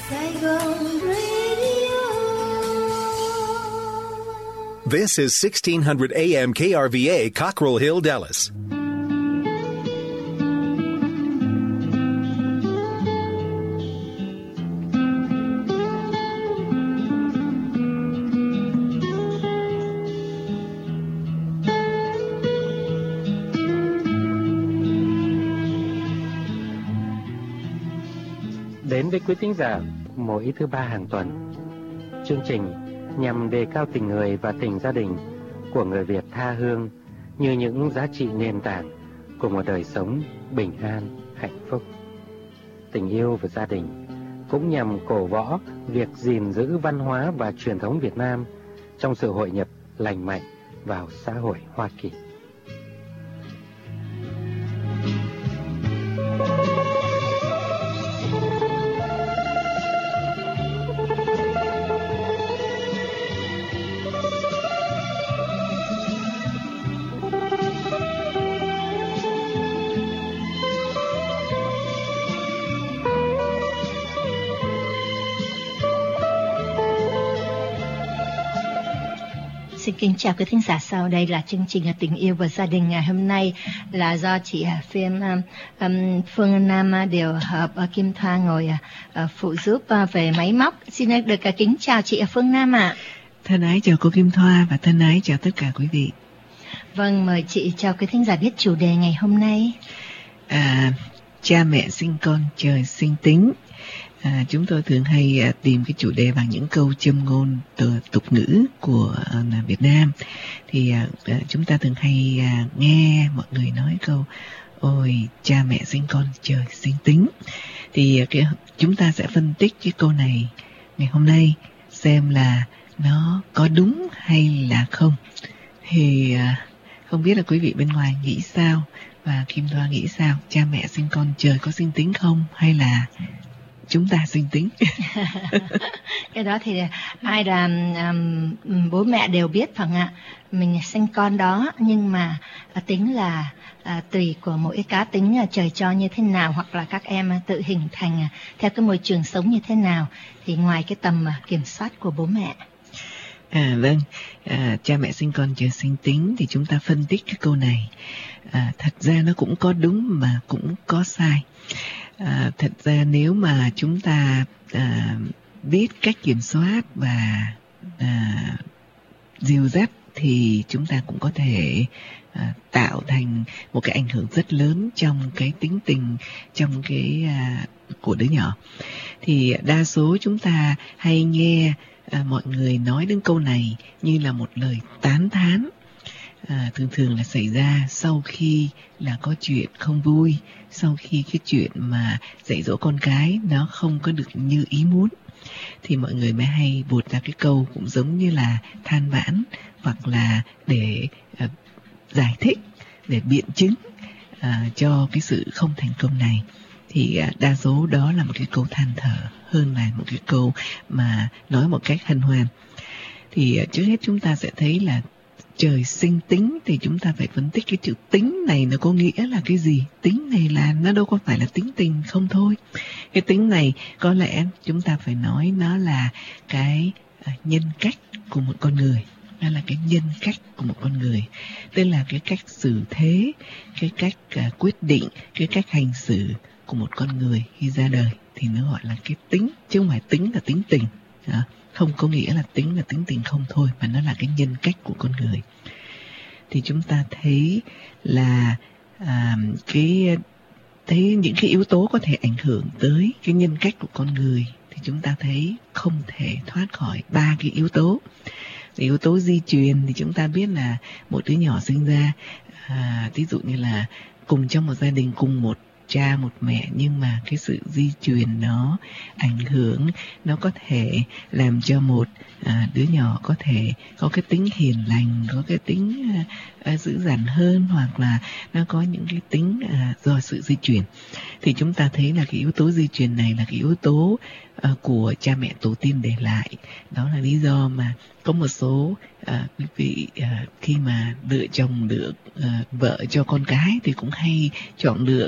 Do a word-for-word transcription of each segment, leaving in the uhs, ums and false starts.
Saigon Radio. This is sixteen hundred A M K R V A, Cockrell Hill, Dallas. Đến với quý thính giả mỗi thứ ba hàng tuần, chương trình nhằm đề cao tình người và tình gia đình của người Việt tha hương như những giá trị nền tảng của một đời sống bình an, hạnh phúc. Tình yêu và gia đình cũng nhằm cổ võ việc gìn giữ văn hóa và truyền thống Việt Nam trong sự hội nhập lành mạnh vào xã hội Hoa Kỳ. Xin kính chào quý thính giả, sau đây là chương trình Tình yêu và gia đình ngày hôm nay là do chị Phiên um, Phương Nam điều hợp uh, Kim Thoa ngồi uh, phụ giúp uh, về máy móc. Xin được uh, kính chào chị Phương Nam ạ. À. Thân ái chào cô Kim Thoa và thân ái chào tất cả quý vị. Vâng, mời chị cho quý thính giả biết chủ đề ngày hôm nay. À, cha mẹ sinh con trời sinh tính. À, chúng tôi thường hay à, tìm cái chủ đề bằng những câu châm ngôn từ tục ngữ của à, Việt Nam. Thì à, chúng ta thường hay à, nghe mọi người nói câu ôi cha mẹ sinh con trời sinh tính. Thì à, cái, chúng ta sẽ phân tích cái câu này ngày hôm nay xem là nó có đúng hay là không. Thì à, không biết là quý vị bên ngoài nghĩ sao và Kim Thoa nghĩ sao? Cha mẹ sinh con trời có sinh tính không hay là chúng ta sinh tính? Cái đó thì ai là um, bố mẹ đều biết phải không ạ? Mình sinh con đó nhưng mà uh, tính là uh, tùy của mỗi cá tính uh, trời cho như thế nào, hoặc là các em uh, tự hình thành uh, theo cái môi trường sống như thế nào, thì ngoài cái tầm uh, kiểm soát của bố mẹ. À vâng, à, cha mẹ sinh con trời sinh tính thì chúng ta phân tích cái câu này. À, thật ra nó cũng có đúng mà cũng có sai. À, thật ra nếu mà chúng ta à, biết cách kiểm soát và à, dìu dắt thì chúng ta cũng có thể à, tạo thành một cái ảnh hưởng rất lớn trong cái tính tình, trong cái à, của đứa nhỏ. Thì đa số chúng ta hay nghe à, mọi người nói đến câu này như là một lời tán thán. À, thường thường là xảy ra sau khi là có chuyện không vui, sau khi cái chuyện mà dạy dỗ con cái nó không có được như ý muốn, thì mọi người mới hay buột ra cái câu cũng giống như là than vãn, hoặc là để uh, giải thích, để biện chứng uh, cho cái sự không thành công này. Thì uh, đa số đó là một cái câu than thở hơn là một cái câu mà nói một cách hân hoan. Thì uh, trước hết chúng ta sẽ thấy là trời sinh tính thì chúng ta phải phân tích cái chữ tính này nó có nghĩa là cái gì. Tính này là nó đâu có phải là tính tình không thôi. Cái tính này có lẽ chúng ta phải nói nó là cái nhân cách của một con người. Nó là cái nhân cách của một con người. Tức là cái cách xử thế, cái cách uh, quyết định, cái cách hành xử của một con người khi ra đời. Thì nó gọi là cái tính, chứ không phải tính là tính tình. Đó. Không có nghĩa là tính là tính tình không thôi, mà nó là cái nhân cách của con người. Thì chúng ta thấy là à, cái thấy những cái yếu tố có thể ảnh hưởng tới cái nhân cách của con người, thì chúng ta thấy không thể thoát khỏi ba cái yếu tố. Thì yếu tố di truyền thì chúng ta biết là một đứa nhỏ sinh ra, à, ví dụ như là cùng trong một gia đình, cùng một cha một mẹ, nhưng mà cái sự di truyền nó ảnh hưởng, nó có thể làm cho một à, đứa nhỏ có thể có cái tính hiền lành, có cái tính à, à, dữ dằn hơn, hoặc là nó có những cái tính à, do sự di truyền. Thì chúng ta thấy là cái yếu tố di truyền này là cái yếu tố à, của cha mẹ tổ tiên để lại. Đó là lý do mà có một số à, quý vị à, khi mà lựa chồng được à, vợ cho con cái thì cũng hay chọn lựa cái gia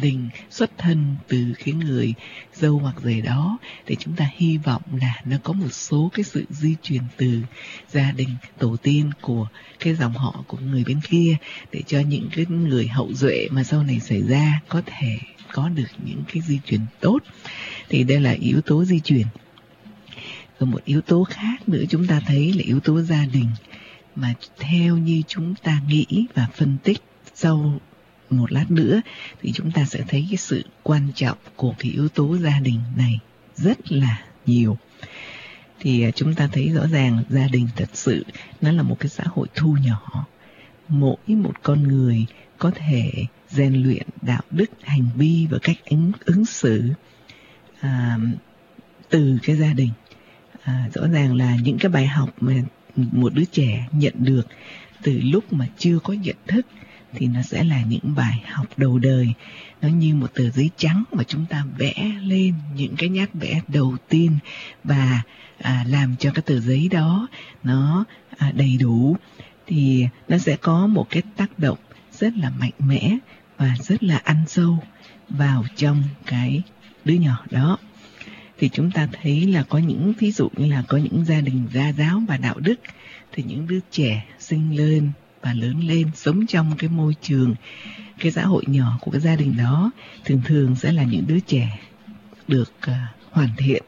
đình xuất thân từ cái người dâu hoặc rể đó, thì chúng ta hy vọng là nó có một số cái sự di truyền từ gia đình tổ tiên của cái dòng họ của người bên kia, để cho những cái người hậu duệ mà sau này xảy ra có thể có được những cái di truyền tốt. Thì đây là yếu tố di truyền. Và một yếu tố khác nữa chúng ta thấy là yếu tố gia đình, mà theo như chúng ta nghĩ và phân tích sau một lát nữa thì chúng ta sẽ thấy cái sự quan trọng của cái yếu tố gia đình này rất là nhiều. Thì chúng ta thấy rõ ràng gia đình thật sự nó là một cái xã hội thu nhỏ. Mỗi một con người có thể rèn luyện đạo đức, hành vi và cách ứng, ứng xử à, từ cái gia đình. À, rõ ràng là những cái bài học mà một đứa trẻ nhận được từ lúc mà chưa có nhận thức thì nó sẽ là những bài học đầu đời. Nó như một tờ giấy trắng mà chúng ta vẽ lên những cái nhát vẽ đầu tiên, và à, làm cho cái tờ giấy đó nó à, đầy đủ, thì nó sẽ có một cái tác động rất là mạnh mẽ và rất là ăn sâu vào trong cái đứa nhỏ đó. Thì chúng ta thấy là có những ví dụ như là có những gia đình gia giáo và đạo đức, thì những đứa trẻ sinh lên và lớn lên sống trong cái môi trường, cái xã hội nhỏ của cái gia đình đó thường thường sẽ là những đứa trẻ được uh, hoàn thiện.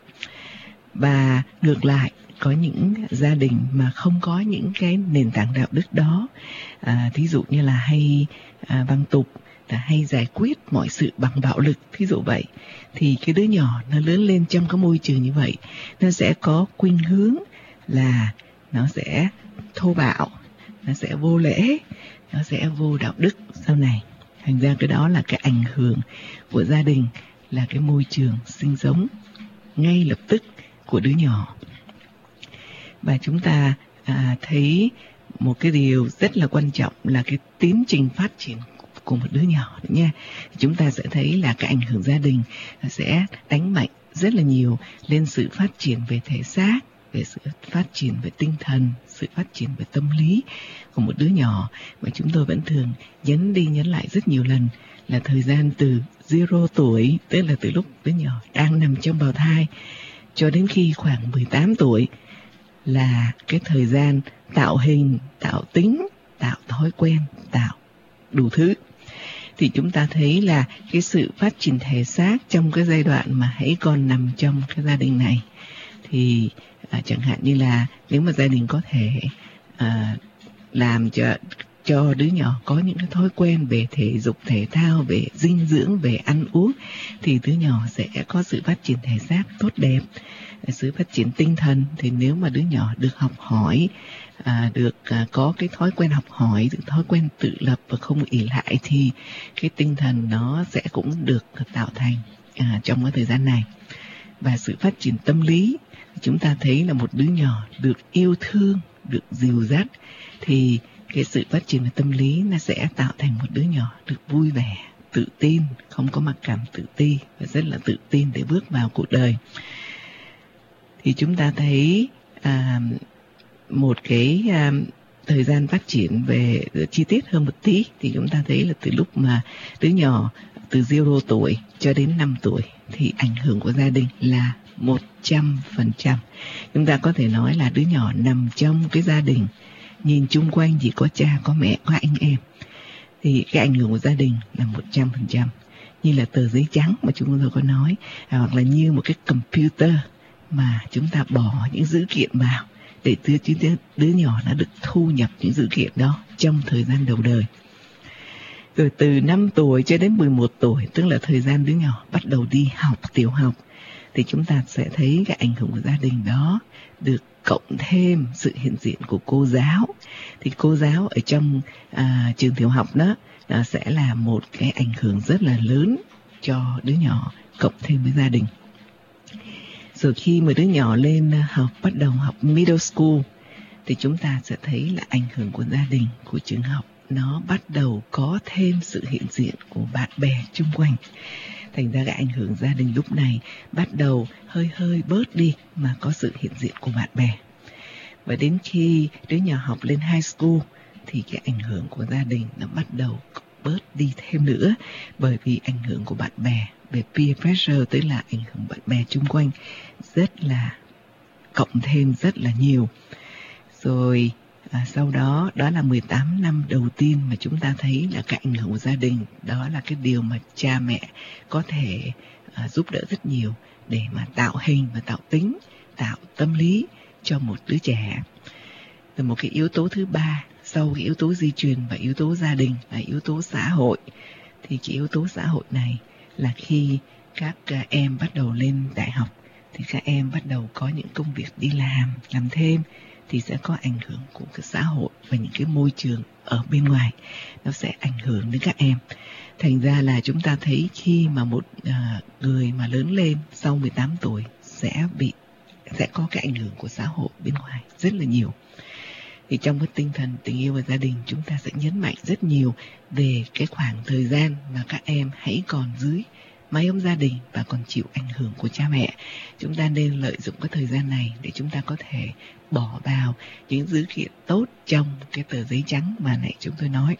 Và ngược lại, có những gia đình mà không có những cái nền tảng đạo đức đó, à, thí dụ như là hay à, văng tục, là hay giải quyết mọi sự bằng bạo lực, thí dụ vậy, thì cái đứa nhỏ nó lớn lên trong cái môi trường như vậy, nó sẽ có khuynh hướng là nó sẽ thô bạo, nó sẽ vô lễ, nó sẽ vô đạo đức sau này. Thành ra cái đó là cái ảnh hưởng của gia đình, là cái môi trường sinh sống ngay lập tức của đứa nhỏ. Và chúng ta à, thấy một cái điều rất là quan trọng là cái tiến trình phát triển của một đứa nhỏ nha. Chúng ta sẽ thấy là cái ảnh hưởng gia đình sẽ đánh mạnh rất là nhiều lên sự phát triển về thể xác, về sự phát triển về tinh thần, sự phát triển về tâm lý của một đứa nhỏ. Và chúng tôi vẫn thường nhấn đi nhấn lại rất nhiều lần là thời gian từ zero tuổi, tức là từ lúc đứa nhỏ đang nằm trong bào thai, cho đến khi khoảng mười tám tuổi là cái thời gian tạo hình, tạo tính, tạo thói quen, tạo đủ thứ. Thì chúng ta thấy là cái sự phát triển thể xác trong cái giai đoạn mà hãy còn nằm trong cái gia đình này, thì à, chẳng hạn như là nếu mà gia đình có thể à, làm cho cho đứa nhỏ có những cái thói quen về thể dục thể thao, về dinh dưỡng, về ăn uống, thì đứa nhỏ sẽ có sự phát triển thể xác tốt đẹp. Sự phát triển tinh thần thì nếu mà đứa nhỏ được học hỏi, à, được à, có cái thói quen học hỏi, được thói quen tự lập và không ỷ lại, thì cái tinh thần nó sẽ cũng được tạo thành à, trong cái thời gian này. Và sự phát triển tâm lý, chúng ta thấy là một đứa nhỏ được yêu thương, được dìu dắt, thì cái sự phát triển về tâm lý nó sẽ tạo thành một đứa nhỏ được vui vẻ, tự tin, không có mặc cảm tự ti, và rất là tự tin để bước vào cuộc đời. Thì chúng ta thấy à, một cái à, thời gian phát triển về chi tiết hơn một tí, thì chúng ta thấy là từ lúc mà đứa nhỏ từ zero tuổi cho đến năm tuổi thì ảnh hưởng của gia đình là một trăm phần trăm. Chúng ta có thể nói là đứa nhỏ nằm trong cái gia đình, nhìn chung quanh chỉ có cha, có mẹ, có anh em, thì cái ảnh hưởng của gia đình là một trăm phần trăm. Như là tờ giấy trắng mà chúng tôi có nói, hoặc là như một cái computer mà chúng ta bỏ những dữ kiện vào để đưa đứa, đứa nhỏ nó được thu nhập những dữ kiện đó trong thời gian đầu đời. Rồi từ năm tuổi cho đến mười một tuổi, tức là thời gian đứa nhỏ bắt đầu đi học tiểu học, thì chúng ta sẽ thấy cái ảnh hưởng của gia đình đó được cộng thêm sự hiện diện của cô giáo. Thì cô giáo ở trong à, trường tiểu học đó à, sẽ là một cái ảnh hưởng rất là lớn cho đứa nhỏ, cộng thêm với gia đình. Rồi khi mà đứa nhỏ lên học, bắt đầu học middle school, thì chúng ta sẽ thấy là ảnh hưởng của gia đình, của trường học, nó bắt đầu có thêm sự hiện diện của bạn bè chung quanh. Thành ra cái ảnh hưởng gia đình lúc này bắt đầu hơi hơi bớt đi, mà có sự hiện diện của bạn bè. Và đến khi đứa nhỏ học lên high school thì cái ảnh hưởng của gia đình nó bắt đầu bớt đi thêm nữa, bởi vì ảnh hưởng của bạn bè, về peer pressure, tức là ảnh hưởng bạn bè chung quanh rất là cộng thêm rất là nhiều. Rồi à, sau đó, đó là mười tám năm đầu tiên mà chúng ta thấy là cái ảnh hưởng của gia đình. Đó là cái điều mà cha mẹ có thể à, giúp đỡ rất nhiều để mà tạo hình và tạo tính, tạo tâm lý cho một đứa trẻ. Rồi một cái yếu tố thứ ba, sau cái yếu tố di truyền và yếu tố gia đình là yếu tố xã hội. Thì cái yếu tố xã hội này là khi các em bắt đầu lên đại học thì các em bắt đầu có những công việc đi làm, làm thêm, thì sẽ có ảnh hưởng của cái xã hội và những cái môi trường ở bên ngoài, nó sẽ ảnh hưởng đến các em. Thành ra là chúng ta thấy khi mà một à, người mà lớn lên sau mười tám tuổi sẽ bị sẽ có cái ảnh hưởng của xã hội bên ngoài rất là nhiều. Thì trong cái tinh thần tình yêu và gia đình, chúng ta sẽ nhấn mạnh rất nhiều về cái khoảng thời gian mà các em hãy còn dưới mái ấm gia đình và còn chịu ảnh hưởng của cha mẹ. Chúng ta nên lợi dụng cái thời gian này để chúng ta có thể bỏ vào những dữ kiện tốt trong cái tờ giấy trắng mà nãy chúng tôi nói.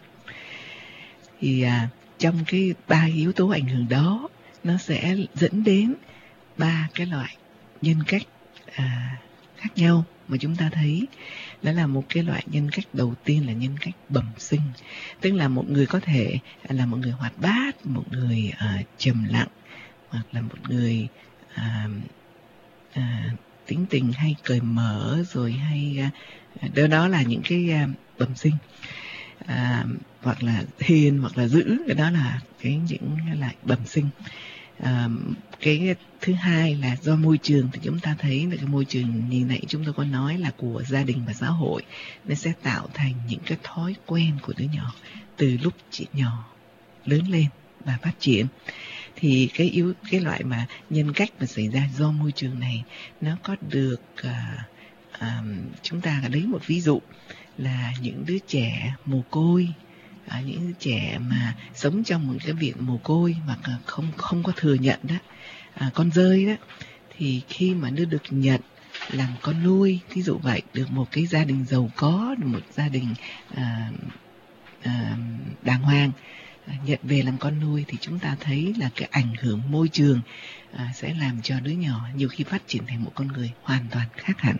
Thì à, trong cái ba yếu tố ảnh hưởng đó, nó sẽ dẫn đến ba cái loại nhân cách à, khác nhau mà chúng ta thấy. Đó là một cái loại nhân cách đầu tiên là nhân cách bẩm sinh, tức là một người có thể là một người hoạt bát, một người uh, trầm lặng, hoặc là một người uh, uh, tính tình hay cởi mở, rồi hay uh, đó đó là những cái uh, bẩm sinh. Uh, hoặc là hiền, hoặc là dữ, cái đó là cái những loại bẩm sinh. À, cái thứ hai là do môi trường, thì chúng ta thấy là cái môi trường như nãy chúng tôi có nói là của gia đình và xã hội, nó sẽ tạo thành những cái thói quen của đứa nhỏ từ lúc chỉ nhỏ lớn lên và phát triển. Thì cái yếu cái loại mà nhân cách mà xảy ra do môi trường này, nó có được à, à, chúng ta lấy một ví dụ là những đứa trẻ mồ côi. À, những trẻ mà sống trong một cái viện mồ côi hoặc là không không có thừa nhận đó, à, con rơi đó, thì khi mà nó được nhận làm con nuôi, thí dụ vậy, được một cái gia đình giàu có, được một gia đình à, à, đàng hoàng à, nhận về làm con nuôi, thì chúng ta thấy là cái ảnh hưởng môi trường à, sẽ làm cho đứa nhỏ nhiều khi phát triển thành một con người hoàn toàn khác hẳn.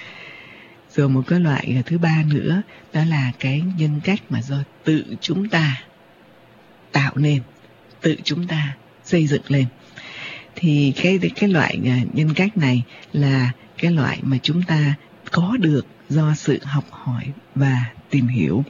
Rồi một cái loại thứ ba nữa, đó là cái nhân cách mà do tự chúng ta tạo nên, tự chúng ta xây dựng lên. Thì cái cái loại nhân cách này là cái loại mà chúng ta có được do sự học hỏi và tìm hiểu.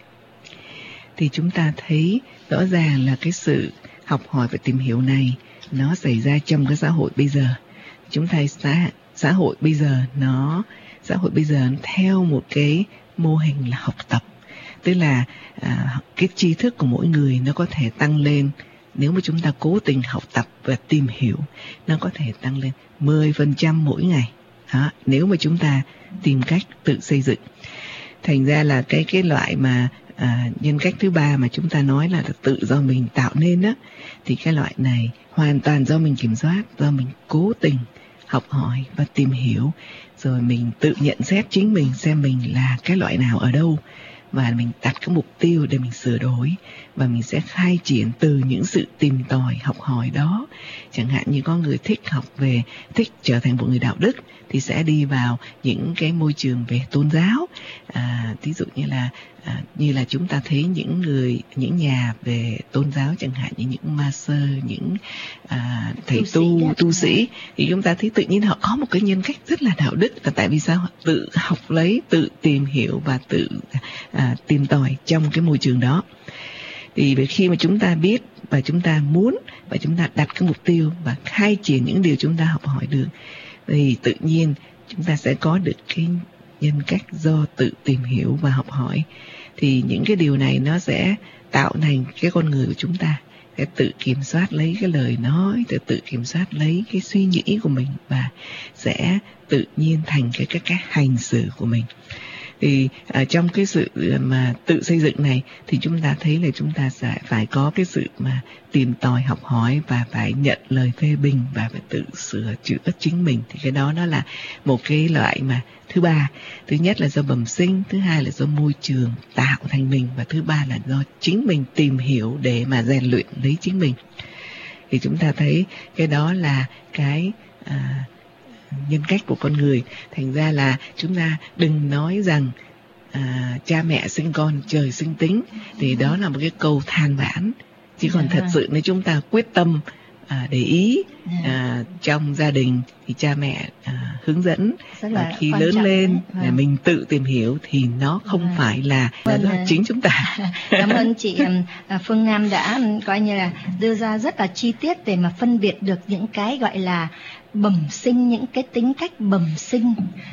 Thì chúng ta thấy rõ ràng là cái sự học hỏi và tìm hiểu này nó xảy ra trong cái xã hội bây giờ. Chúng ta xã, xã hội bây giờ nó xã hội bây giờ theo một cái mô hình là học tập, tức là à, cái tri thức của mỗi người nó có thể tăng lên nếu mà chúng ta cố tình học tập và tìm hiểu, nó có thể tăng lên mười phần trăm mỗi ngày đó, nếu mà chúng ta tìm cách tự xây dựng. Thành ra là cái cái loại mà à, nhân cách thứ ba mà chúng ta nói là tự do mình tạo nên đó, thì cái loại này hoàn toàn do mình kiểm soát, do mình cố tình học hỏi và tìm hiểu, rồi mình tự nhận xét chính mình xem mình là cái loại nào ở đâu, và mình đặt cái mục tiêu để mình sửa đổi, và mình sẽ khai triển từ những sự tìm tòi học hỏi đó. Chẳng hạn như có người thích học về, thích trở thành một người đạo đức thì sẽ đi vào những cái môi trường về tôn giáo. À, ví dụ như là à, như là chúng ta thấy những người, những nhà về tôn giáo, chẳng hạn như những ma sơ, những à, thầy tu, tu, tu sĩ, thì chúng ta thấy tự nhiên họ có một cái nhân cách rất là đạo đức, là tại vì sao? Họ tự học lấy, tự tìm hiểu và tự à, tìm tòi trong cái môi trường đó. Thì khi mà chúng ta biết và chúng ta muốn và chúng ta đặt cái mục tiêu và khai triển những điều chúng ta học hỏi được, thì tự nhiên chúng ta sẽ có được cái nhân cách do tự tìm hiểu và học hỏi. Thì những cái điều này nó sẽ tạo thành cái con người của chúng ta sẽ tự kiểm soát lấy cái lời nói, tự tự kiểm soát lấy cái suy nghĩ của mình, và sẽ tự nhiên thành cái cái, cái hành xử của mình. Thì à, trong cái sự mà tự xây dựng này thì chúng ta thấy là chúng ta sẽ phải có cái sự mà tìm tòi học hỏi và phải nhận lời phê bình và phải tự sửa chữa chính mình. Thì cái đó nó là một cái loại mà thứ ba. Thứ nhất là do bẩm sinh, thứ hai là do môi trường tạo thành mình, và thứ ba là do chính mình tìm hiểu để mà rèn luyện lấy chính mình. Thì chúng ta thấy cái đó là cái à, nhân cách của con người. Thành ra là chúng ta đừng nói rằng à, cha mẹ sinh con trời sinh tính, thì đó là một cái câu than vãn. Chứ còn thật sự nếu chúng ta quyết tâm à, để ý à, trong gia đình thì cha mẹ à, hướng dẫn, và khi lớn lên là mình tự tìm hiểu thì nó không vâng. phải là, là do chính chúng ta. Cảm ơn chị Phương Nam đã coi như là đưa ra rất là chi tiết để mà phân biệt được những cái gọi là bẩm sinh, những cái tính cách bẩm sinh,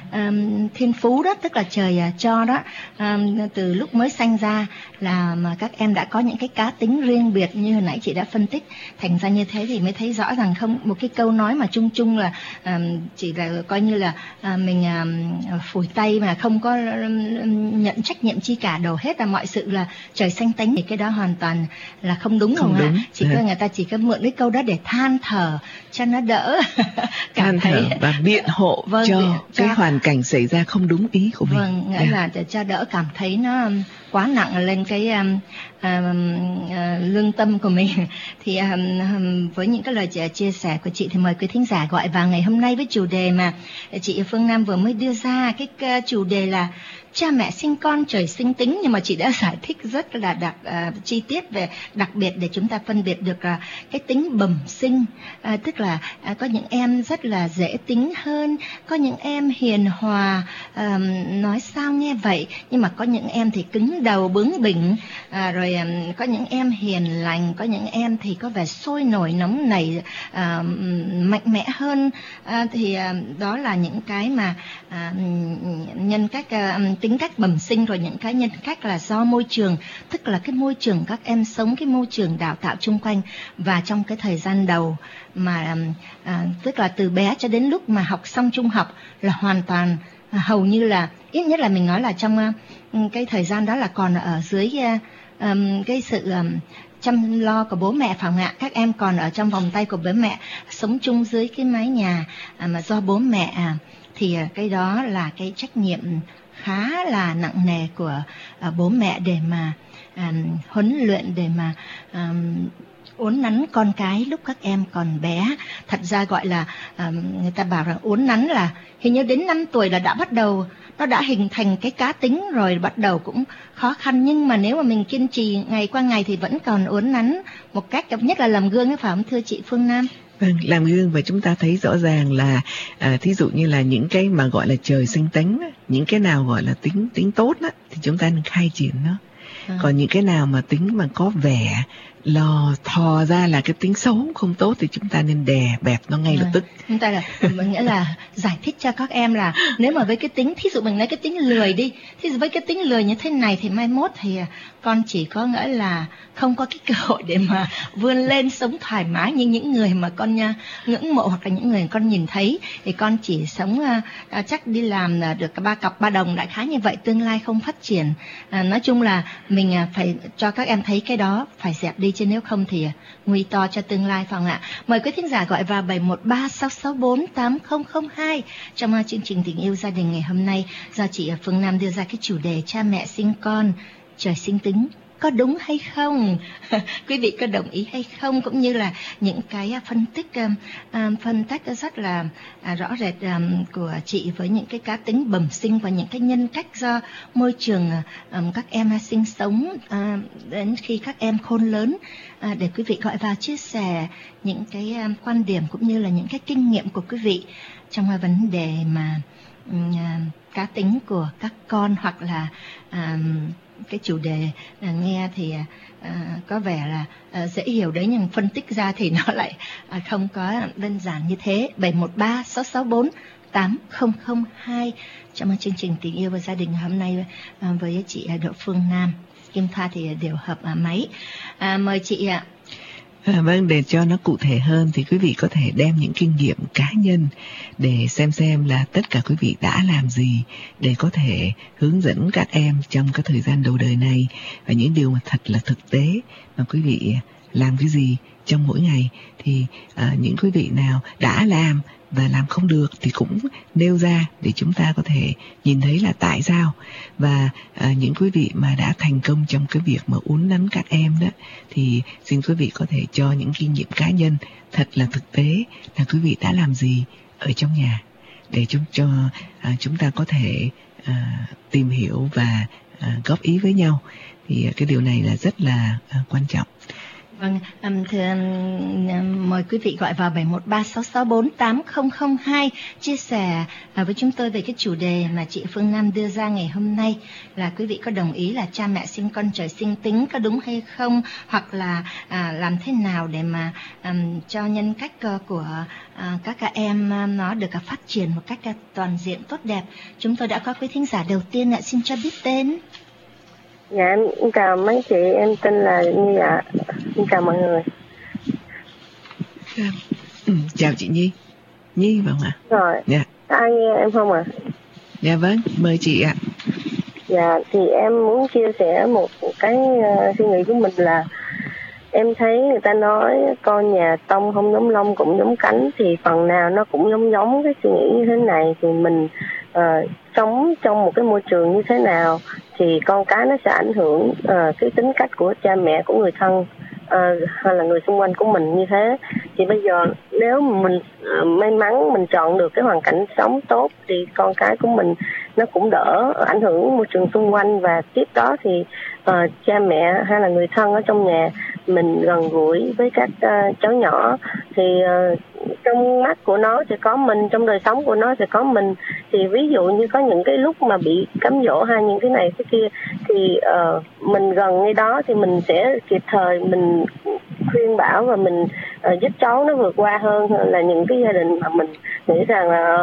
um, thiên phú đó, tức là trời uh, cho đó, um, từ lúc mới sanh ra là mà các em đã có những cái cá tính riêng biệt như hồi nãy chị đã phân tích. Thành ra như thế thì mới thấy rõ rằng không một cái câu nói mà chung chung là um, chỉ là coi như là uh, mình um, phủi tay mà không có um, nhận trách nhiệm chi cả, đầu hết là mọi sự là trời sanh tính, thì cái đó hoàn toàn là không đúng, không đúng. Ạ? Chỉ có người ta chỉ có mượn cái câu đó để than thở cho nó đỡ than thở và biện hộ vâng, cho, cho cái hoàn cảnh xảy ra không đúng ý của mình. Vâng, nghĩa là để cho đỡ cảm thấy nó quá nặng lên cái um, um, uh, lương tâm của mình. Thì um, um, với những cái lời chia sẻ của chị thì mời quý thính giả gọi vào ngày hôm nay với chủ đề mà chị Phương Nam vừa mới đưa ra. Cái uh, chủ đề là cha mẹ sinh con trời sinh tính, nhưng mà chị đã giải thích rất là đặc uh, chi tiết về đặc biệt để chúng ta phân biệt được uh, cái tính bẩm sinh, uh, tức là uh, có những em rất là dễ tính hơn, có những em hiền hòa, uh, nói sao nghe vậy, nhưng mà có những em thì cứng đầu bướng bỉnh, uh, rồi um, có những em hiền lành, có những em thì có vẻ sôi nổi nóng nảy, uh, mạnh mẽ hơn. Uh, thì uh, đó là những cái mà uh, nhân cách uh, tính cách bẩm sinh, rồi những cái nhân cách là do môi trường, tức là cái môi trường các em sống, cái môi trường đào tạo chung quanh. Và trong cái thời gian đầu mà à, tức là từ bé cho đến lúc mà học xong trung học là hoàn toàn à, hầu như là, ít nhất là mình nói là trong à, cái thời gian đó là còn ở dưới à, à, cái sự à, chăm lo của bố mẹ, phải không ạ? Các em còn ở trong vòng tay của bố mẹ, sống chung dưới cái mái nhà à, mà do bố mẹ à, thì à, cái đó là cái trách nhiệm khá là nặng nề của uh, bố mẹ để mà um, huấn luyện, để mà um, uốn nắn con cái lúc các em còn bé. Thật ra gọi là um, người ta bảo rằng uốn nắn là hình như đến năm tuổi là đã bắt đầu, nó đã hình thành cái cá tính rồi, bắt đầu cũng khó khăn. Nhưng mà nếu mà mình kiên trì ngày qua ngày thì vẫn còn uốn nắn một cách, nhất là làm gương, phải không thưa chị Phương Nam? Vâng, làm gương. Và chúng ta thấy rõ ràng là à, thí dụ như là những cái mà gọi là trời sinh tính, những cái nào gọi là tính tính tốt á, thì chúng ta nên khai triển nó. À. Còn những cái nào mà tính mà có vẻ lò thò ra là cái tính xấu không tốt thì chúng ta nên đè bẹp nó ngay lập tức. Chúng ta là mình nghĩa là giải thích cho các em là nếu mà với cái tính, thí dụ mình lấy cái tính lười đi, thí dụ với cái tính lười như thế này thì mai mốt thì con chỉ có nghĩa là không có cái cơ hội để mà vươn lên sống thoải mái như những người mà con ngưỡng mộ, hoặc là những người con nhìn thấy, thì con chỉ sống uh, chắc đi làm được ba cọc ba đồng đại khái như vậy, tương lai không phát triển. Uh, nói chung là mình uh, phải cho các em thấy cái đó phải dẹp đi, chứ nếu không thì nguy to cho tương lai, phải không ạ? Mời quý thính giả gọi vào bảy một ba sáu sáu bốn tám không không hai trong chương trình Tình Yêu Gia Đình ngày hôm nay, do chị Phương Nam đưa ra cái chủ đề cha mẹ sinh con trời sinh tính, có đúng hay không? Quý vị có đồng ý hay không? Cũng như là những cái phân tích um, phân tích rất là uh, rõ rệt um, của chị với những cái cá tính bẩm sinh và những cái nhân cách do môi trường um, các em sinh sống uh, đến khi các em khôn lớn, uh, để quý vị gọi vào chia sẻ những cái um, quan điểm cũng như là những cái kinh nghiệm của quý vị trong uh, vấn đề mà um, uh, cá tính của các con, hoặc là um, cái chủ đề à, nghe thì à, có vẻ là à, dễ hiểu đấy, nhưng phân tích ra thì nó lại à, không có đơn giản như thế. Bảy một ba sáu sáu bốn tám không không hai trong chương trình Tình Yêu và Gia Đình hôm nay à, với chị Đỗ Phương Nam. Kim Thoa thì đều hợp à, máy. À, mời chị ạ. À, vâng, để cho nó cụ thể hơn thì quý vị có thể đem những kinh nghiệm cá nhân để xem xem là tất cả quý vị đã làm gì để có thể hướng dẫn các em trong cái thời gian đầu đời này, và những điều mà thật là thực tế mà quý vị làm cái gì trong mỗi ngày. Thì à, những quý vị nào đã làm và làm không được thì cũng nêu ra để chúng ta có thể nhìn thấy là tại sao. Và à, những quý vị mà đã thành công trong cái việc mà uốn nắn các em đó, thì xin quý vị có thể cho những kinh nghiệm cá nhân thật là thực tế là quý vị đã làm gì ở trong nhà để chúng cho à, chúng ta có thể à, tìm hiểu và à, góp ý với nhau. Thì à, cái điều này là rất là à, quan trọng. Vâng, um, thưa um, mời quý vị gọi vào bảy một ba sáu sáu bốn tám không không hai chia sẻ uh, với chúng tôi về cái chủ đề mà chị Phương Nam đưa ra ngày hôm nay, là quý vị có đồng ý là cha mẹ sinh con trời sinh tính có đúng hay không, hoặc là uh, làm thế nào để mà um, cho nhân cách uh, của uh, các các em uh, nó được uh, phát triển một cách uh, toàn diện tốt đẹp. Chúng tôi đã có quý thính giả đầu tiên ạ, xin cho biết tên. Dạ, em chào mấy chị, em tên là Nhi ạ. Xin chào mọi người. Ừ, chào chị Nhi. Nhi phải không ạ? Rồi. Dạ. Ai nghe em không ạ? À? Dạ vâng, mời chị ạ. Dạ, thì em muốn chia sẻ một cái uh, suy nghĩ của mình là em thấy người ta nói con nhà tông không giống lông cũng giống cánh, thì phần nào nó cũng giống giống cái suy nghĩ như thế này. Thì mình uh, sống trong một cái môi trường như thế nào thì con cái nó sẽ ảnh hưởng uh, cái tính cách của cha mẹ, của người thân uh, hay là người xung quanh của mình như thế. Thì bây giờ nếu mình uh, may mắn mình chọn được cái hoàn cảnh sống tốt thì con cái của mình nó cũng đỡ ảnh hưởng môi trường xung quanh, và tiếp đó thì uh, cha mẹ hay là người thân ở trong nhà mình gần gũi với các uh, cháu nhỏ, thì uh, trong mắt của nó sẽ có mình, trong đời sống của nó sẽ có mình. Thì ví dụ như có những cái lúc mà bị cám dỗ hay những cái này cái kia thì uh, mình gần ngay đó thì mình sẽ kịp thời mình khuyên bảo và mình uh, giúp cháu nó vượt qua, hơn là những cái gia đình mà mình nghĩ rằng là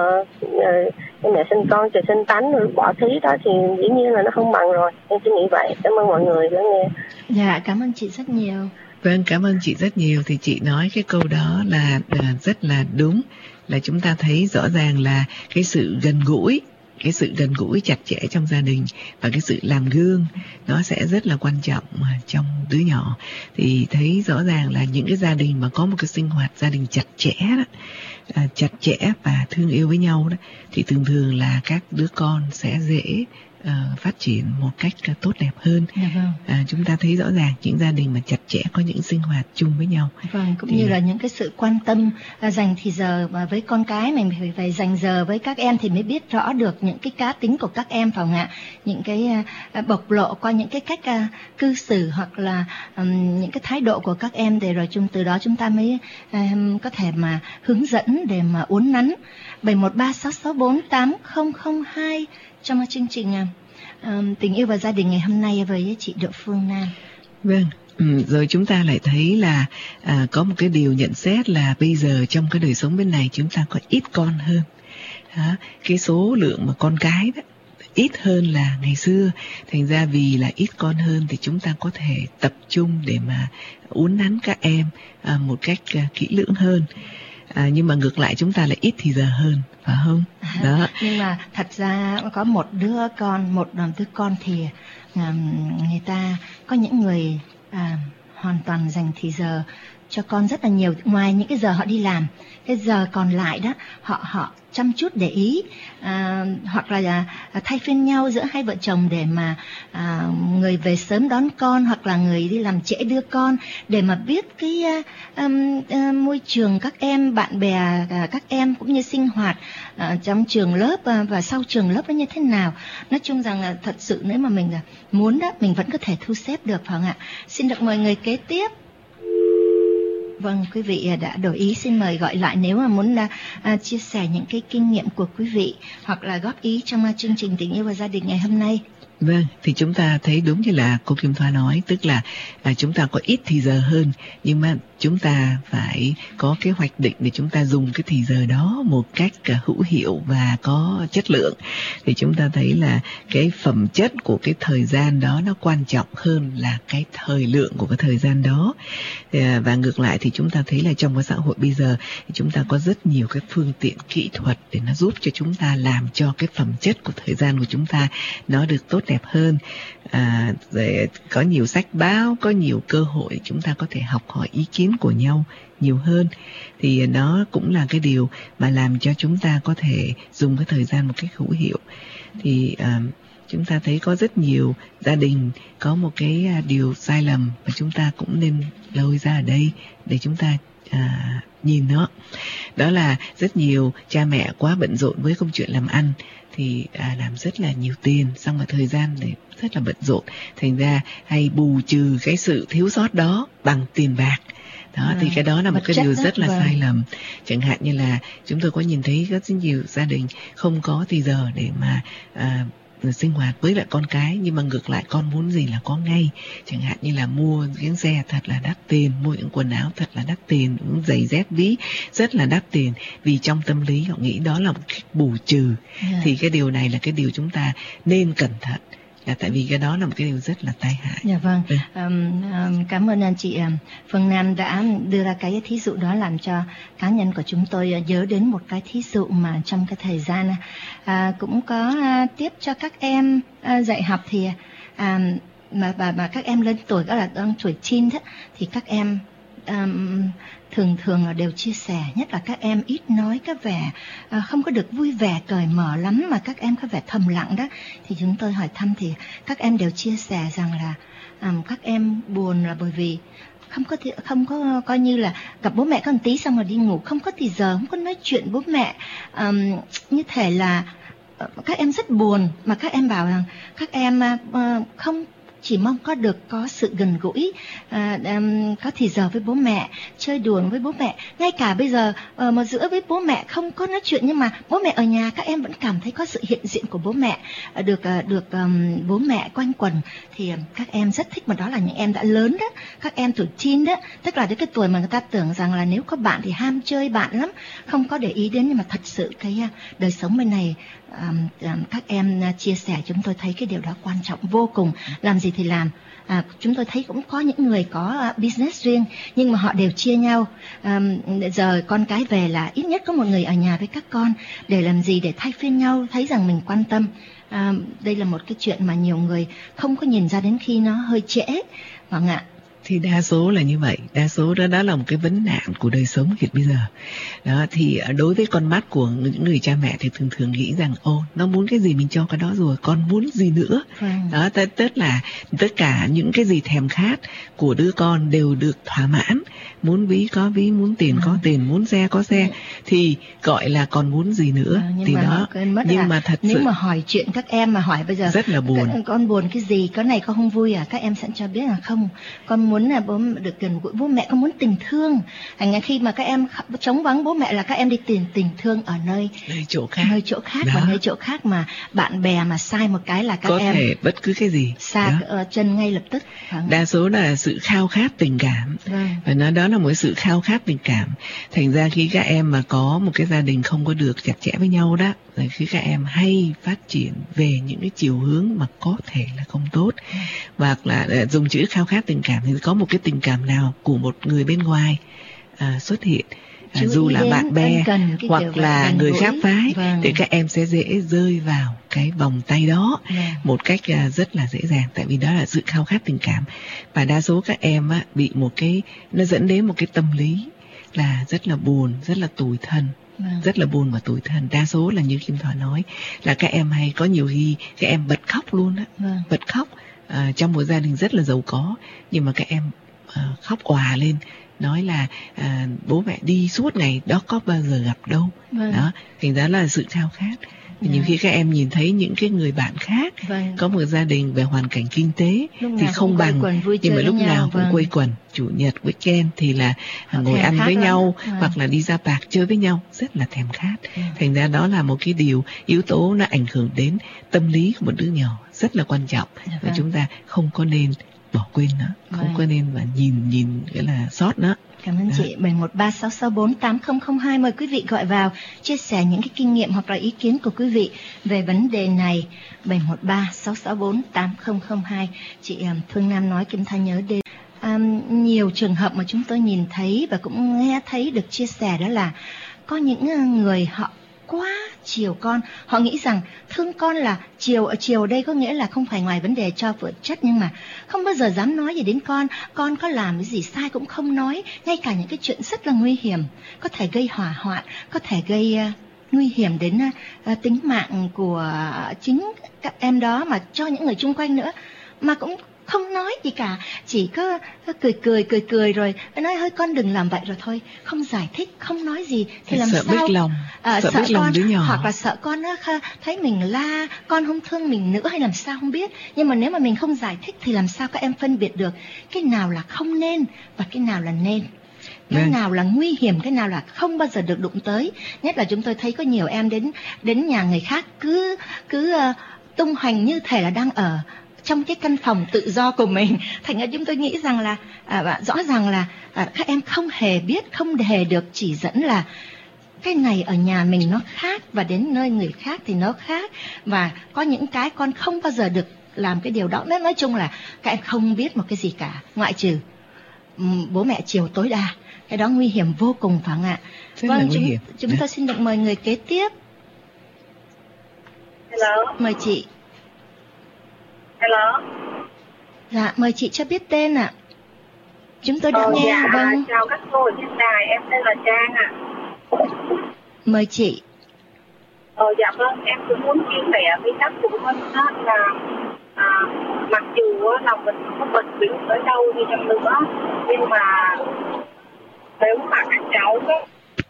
uh, mẹ sinh con trời sinh tánh rồi bỏ thí đó, thì dĩ nhiên là nó không bằng rồi. Em chỉ nghĩ vậy. Cảm ơn mọi người lắng nghe. Dạ, cảm ơn chị rất nhiều. Vâng, cảm ơn chị rất nhiều. Thì chị nói cái câu đó là uh, rất là đúng, là chúng ta thấy rõ ràng là cái sự gần gũi, cái sự gần gũi chặt chẽ trong gia đình và cái sự làm gương nó sẽ rất là quan trọng trong đứa nhỏ. Thì thấy rõ ràng là những cái gia đình mà có một cái sinh hoạt gia đình chặt chẽ đó, à, chặt chẽ và thương yêu với nhau đó, thì thường thường là các đứa con sẽ dễ Uh, phát triển một cách uh, tốt đẹp hơn. Dạ vâng. À, chúng ta thấy rõ ràng những gia đình mà chặt chẽ có những sinh hoạt chung với nhau. Vâng, cũng thì... như là những cái sự quan tâm uh, dành thì giờ và với con cái mình phải, phải dành giờ với các em thì mới biết rõ được những cái cá tính của các em, phải không ạ? Những cái uh, bộc lộ qua những cái cách uh, cư xử hoặc là um, những cái thái độ của các em, để rồi chung từ đó chúng ta mới uh, có thể mà hướng dẫn để mà uốn nắn. Bảy một ba sáu sáu bốn tám không không hai trong chương trình um, tình yêu và gia đình ngày hôm nay với chị Đỗ Phương Nam. Vâng, ừ, rồi chúng ta lại thấy là à, có một cái điều nhận xét là bây giờ trong cái đời sống bên này chúng ta có ít con hơn. Đó, cái số lượng mà con cái đó ít hơn là ngày xưa. Thành ra vì là ít con hơn thì chúng ta có thể tập trung để mà uốn nắn các em à, một cách à, kỹ lưỡng hơn. À, nhưng mà ngược lại chúng ta lại ít thì giờ hơn, phải không? Đó. À, nhưng mà thật ra có một đứa con, một đứa con thì um, người ta có những người à, hoàn toàn dành thì giờ cho con rất là nhiều, ngoài những cái giờ họ đi làm, cái giờ còn lại đó họ họ chăm chút để ý, à, hoặc là à, thay phiên nhau giữa hai vợ chồng để mà à, người về sớm đón con hoặc là người đi làm trễ đưa con, để mà biết cái à, à, môi trường các em, bạn bè à, các em cũng như sinh hoạt à, trong trường lớp à, và sau trường lớp nó như thế nào. Nói chung rằng là thật sự nếu mà mình muốn đó mình vẫn có thể thu xếp được, phải không ạ? Xin được mời người kế tiếp. Vâng, quý vị đã đổi ý, xin mời gọi lại nếu mà muốn uh, chia sẻ những cái kinh nghiệm của quý vị hoặc là góp ý trong uh, chương trình tình yêu và gia đình ngày hôm nay. Vâng, thì chúng ta thấy đúng như là cô Kim Thoa nói, tức là à, chúng ta có ít thì giờ hơn, nhưng mà chúng ta phải có cái hoạch định để chúng ta dùng cái thì giờ đó một cách à, hữu hiệu và có chất lượng. Thì chúng ta thấy là cái phẩm chất của cái thời gian đó nó quan trọng hơn là cái thời lượng của cái thời gian đó. À, và ngược lại thì chúng ta thấy là trong cái xã hội bây giờ thì chúng ta có rất nhiều cái phương tiện kỹ thuật để nó giúp cho chúng ta làm cho cái phẩm chất của thời gian của chúng ta nó được tốt đẹp hơn. À, rồi có nhiều sách báo, có nhiều cơ hội chúng ta có thể học hỏi ý kiến của nhau nhiều hơn. Thì đó cũng là cái điều mà làm cho chúng ta có thể dùng cái thời gian một cách hữu hiệu. Thì à, chúng ta thấy có rất nhiều gia đình có một cái điều sai lầm mà chúng ta cũng nên lôi ra ở đây để chúng ta à, nhìn nó. Đó là rất nhiều cha mẹ quá bận rộn với công chuyện làm ăn thì à, làm rất là nhiều tiền, xong rồi thời gian để rất là bận rộn, thành ra hay bù trừ cái sự thiếu sót đó bằng tiền bạc. Đó, à, thì cái đó là một cái điều rất là vâng. sai lầm. Chẳng hạn như là chúng tôi có nhìn thấy rất nhiều gia đình không có thì giờ để mà à, sinh hoạt với lại con cái, nhưng mà ngược lại con muốn gì là có ngay. Chẳng hạn như là mua những xe thật là đắt tiền, mua những quần áo thật là đắt tiền, những giày dép ví rất là đắt tiền, vì trong tâm lý họ nghĩ đó là một cách bù trừ. Yeah. Thì cái điều này là cái điều chúng ta nên cẩn thận, là tại vì cái đó là một cái điều rất là tai hại. Dạ vâng. Ừ. Um, um, cảm ơn anh chị um, Phương Nam đã đưa ra cái thí dụ đó, làm cho cá nhân của chúng tôi uh, nhớ đến một cái thí dụ mà trong cái thời gian uh, cũng có uh, tiếp cho các em uh, dạy học thì uh, mà và mà các em lớn tuổi, đó là đang tuổi teen đó, thì các em um, thường thường là đều chia sẻ, nhất là các em ít nói, có vẻ uh, không có được vui vẻ cởi mở lắm, mà các em có vẻ thầm lặng đó. Thì chúng tôi hỏi thăm thì các em đều chia sẻ rằng là um, các em buồn là bởi vì không có thì, không có coi như là gặp bố mẹ có một tí xong rồi đi ngủ, không có thì giờ, không có nói chuyện bố mẹ, um, như thể là uh, các em rất buồn, mà các em bảo rằng các em uh, không chỉ mong có được có sự gần gũi, à, um, có thì giờ với bố mẹ, chơi đùa với bố mẹ. Ngay cả bây giờ uh, mà giữa với bố mẹ không có nói chuyện, nhưng mà bố mẹ ở nhà các em vẫn cảm thấy có sự hiện diện của bố mẹ, uh, được uh, được um, bố mẹ quanh quẩn. Thì um, các em rất thích, mà đó là những em đã lớn đó, các em tuổi teen đó, tức là đến cái tuổi mà người ta tưởng rằng là nếu có bạn thì ham chơi bạn lắm, không có để ý đến, nhưng mà thật sự cái uh, đời sống bên này um, um, các em uh, chia sẻ, chúng tôi thấy cái điều đó quan trọng vô cùng. Làm gì thì làm. À, chúng tôi thấy cũng có những người có uh, business riêng, nhưng mà họ đều chia nhau. Um, giờ con cái về là ít nhất có một người ở nhà với các con, để làm gì, để thay phiên nhau, thấy rằng mình quan tâm. À, đây là một cái chuyện mà nhiều người không có nhìn ra đến khi nó hơi trễ. Vâng ạ. Thì đa số là như vậy, đa số đó đó là một cái vấn nạn của đời sống hiện bây giờ. Đó, thì đối với con mắt của những người cha mẹ thì thường thường nghĩ rằng ô, nó muốn cái gì mình cho cái đó rồi, con muốn gì nữa. Vâng. Đó, t- tức là tất cả những cái gì thèm khát của đứa con đều được thỏa mãn. Muốn ví có ví, muốn tiền vâng. có tiền, muốn xe có xe, vâng. thì gọi là còn muốn gì nữa. À, nhưng thì mà đó, nhưng mà thật nếu sự mà hỏi chuyện các em mà hỏi bây giờ rất là buồn. Con, con buồn cái gì, cái này con không vui à? Các em sẽ cho biết là không, con muốn là bố được gần gũi bố mẹ, con muốn tình thương. Thành khi mà các em trống vắng bố mẹ là các em đi tìm tình thương ở nơi nơi chỗ khác, nơi chỗ khác và nơi chỗ khác mà bạn bè mà sai một cái là các có em có thể bất cứ cái gì xa ở chân ngay lập tức. Vâng. Đa số là sự khao khát tình cảm, vâng. và nó đó là một sự khao khát tình cảm. Thành ra khi các em mà có một cái gia đình không có được chặt chẽ với nhau đó, rồi khi các em hay phát triển về những cái chiều hướng mà có thể là không tốt, hoặc là dùng chữ khao khát tình cảm thì có một cái tình cảm nào của một người bên ngoài à, xuất hiện, à, dù là bạn bè hoặc là người khác phái, vâng. thì các em sẽ dễ rơi vào cái vòng tay đó, vâng. một cách à, rất là dễ dàng, tại vì đó là sự khao khát tình cảm. Và đa số các em á, bị một cái, nó dẫn đến một cái tâm lý là rất là buồn, rất là tủi thân. Vâng. Rất là buồn và tủi thân. Đa số là như Kim Thoa nói là các em hay có nhiều khi các em bật khóc luôn á, vâng. bật khóc à, trong một gia đình rất là giàu có, nhưng mà các em à, khóc òa lên, nói là à, bố mẹ đi suốt ngày đó có bao giờ gặp đâu. Vâng. Đó, thành ra là sự khao khát. Và nhiều khi các em nhìn thấy những cái người bạn khác Vâng. có một gia đình về hoàn cảnh kinh tế Lúc thì nào không cũng quây bằng, quần vui nhưng mà chơi lúc với nhau, nào cũng vâng. quây quần. Chủ nhật, weekend thì là Họ ngồi thèm ăn khát với lắm. nhau, Vâng. hoặc là đi ra park chơi với nhau, rất là thèm khát. Ừ. Thành ra đó là một cái điều yếu tố nó ảnh hưởng đến tâm lý của một đứa nhỏ rất là quan trọng, Dạ và vâng. chúng ta không có nên bỏ quên nó, không Vâng. có nên mà nhìn nhìn cái là sót nó. Cảm ơn Dạ. chị. bảy một ba sáu sáu bốn tám không không hai, mời quý vị gọi vào chia sẻ những cái kinh nghiệm hoặc là ý kiến của quý vị về vấn đề này. Bảy một ba sáu sáu bốn tám không không hai. Chị um, Phương Nam nói Kim Thanh nhớ đến um, nhiều trường hợp mà chúng tôi nhìn thấy và cũng nghe thấy được chia sẻ, đó là có những người họ quá chiều con. Họ nghĩ rằng thương con là chiều. Ở chiều đây có nghĩa là không phải ngoài vấn đề cho vật chất, nhưng mà không bao giờ dám nói gì đến con. Con có làm cái gì sai cũng không nói, ngay cả những cái chuyện rất là nguy hiểm, có thể gây hỏa hoạn, có thể gây uh, nguy hiểm đến uh, tính mạng của chính các em đó, mà cho những người chung quanh nữa, mà cũng không nói gì cả, chỉ có cười cười cười cười rồi nói hơi con đừng làm vậy rồi thôi, không giải thích, không nói gì. Thì làm sợ sao bích lòng, à, sợ sợ bích lòng con, đứa nhỏ, hoặc là sợ con nó thấy mình la, con không thương mình nữa hay làm sao không biết. Nhưng mà nếu mà mình không giải thích thì làm sao các em phân biệt được cái nào là không nên và cái nào là nên, cái Vâng. nào là nguy hiểm, cái nào là không bao giờ được đụng tới. Nhất là chúng tôi thấy có nhiều em đến đến nhà người khác cứ cứ uh, tung hoành như thể là đang ở trong cái căn phòng tự do của mình. Thành ra chúng tôi nghĩ rằng là à, rõ ràng là à, các em không hề biết, không hề được chỉ dẫn là cái này ở nhà mình nó khác và đến nơi người khác thì nó khác, và có những cái con không bao giờ được làm cái điều đó. Nói chung là các em không biết một cái gì cả, ngoại trừ um, bố mẹ chiều tối đa. Cái đó nguy hiểm vô cùng, phải không ạ? Rất là Vâng, nguy chúng, hiểm. chúng tôi xin được mời người kế tiếp. Hello. Mời chị. Hello. Dạ, mời chị cho biết tên ạ. Chúng tôi đã Ờ, nghe. dạ, Vâng. chào các cô ở trên đài, em tên là Trang ạ. Mời chị. Ờ, dạ vâng, em cũng muốn chia sẻ với các phụ huynh đó là à, mặc dù là mình có bệnh viện ở đâu đi chăng nữa, nhưng mà nếu mà các cháu có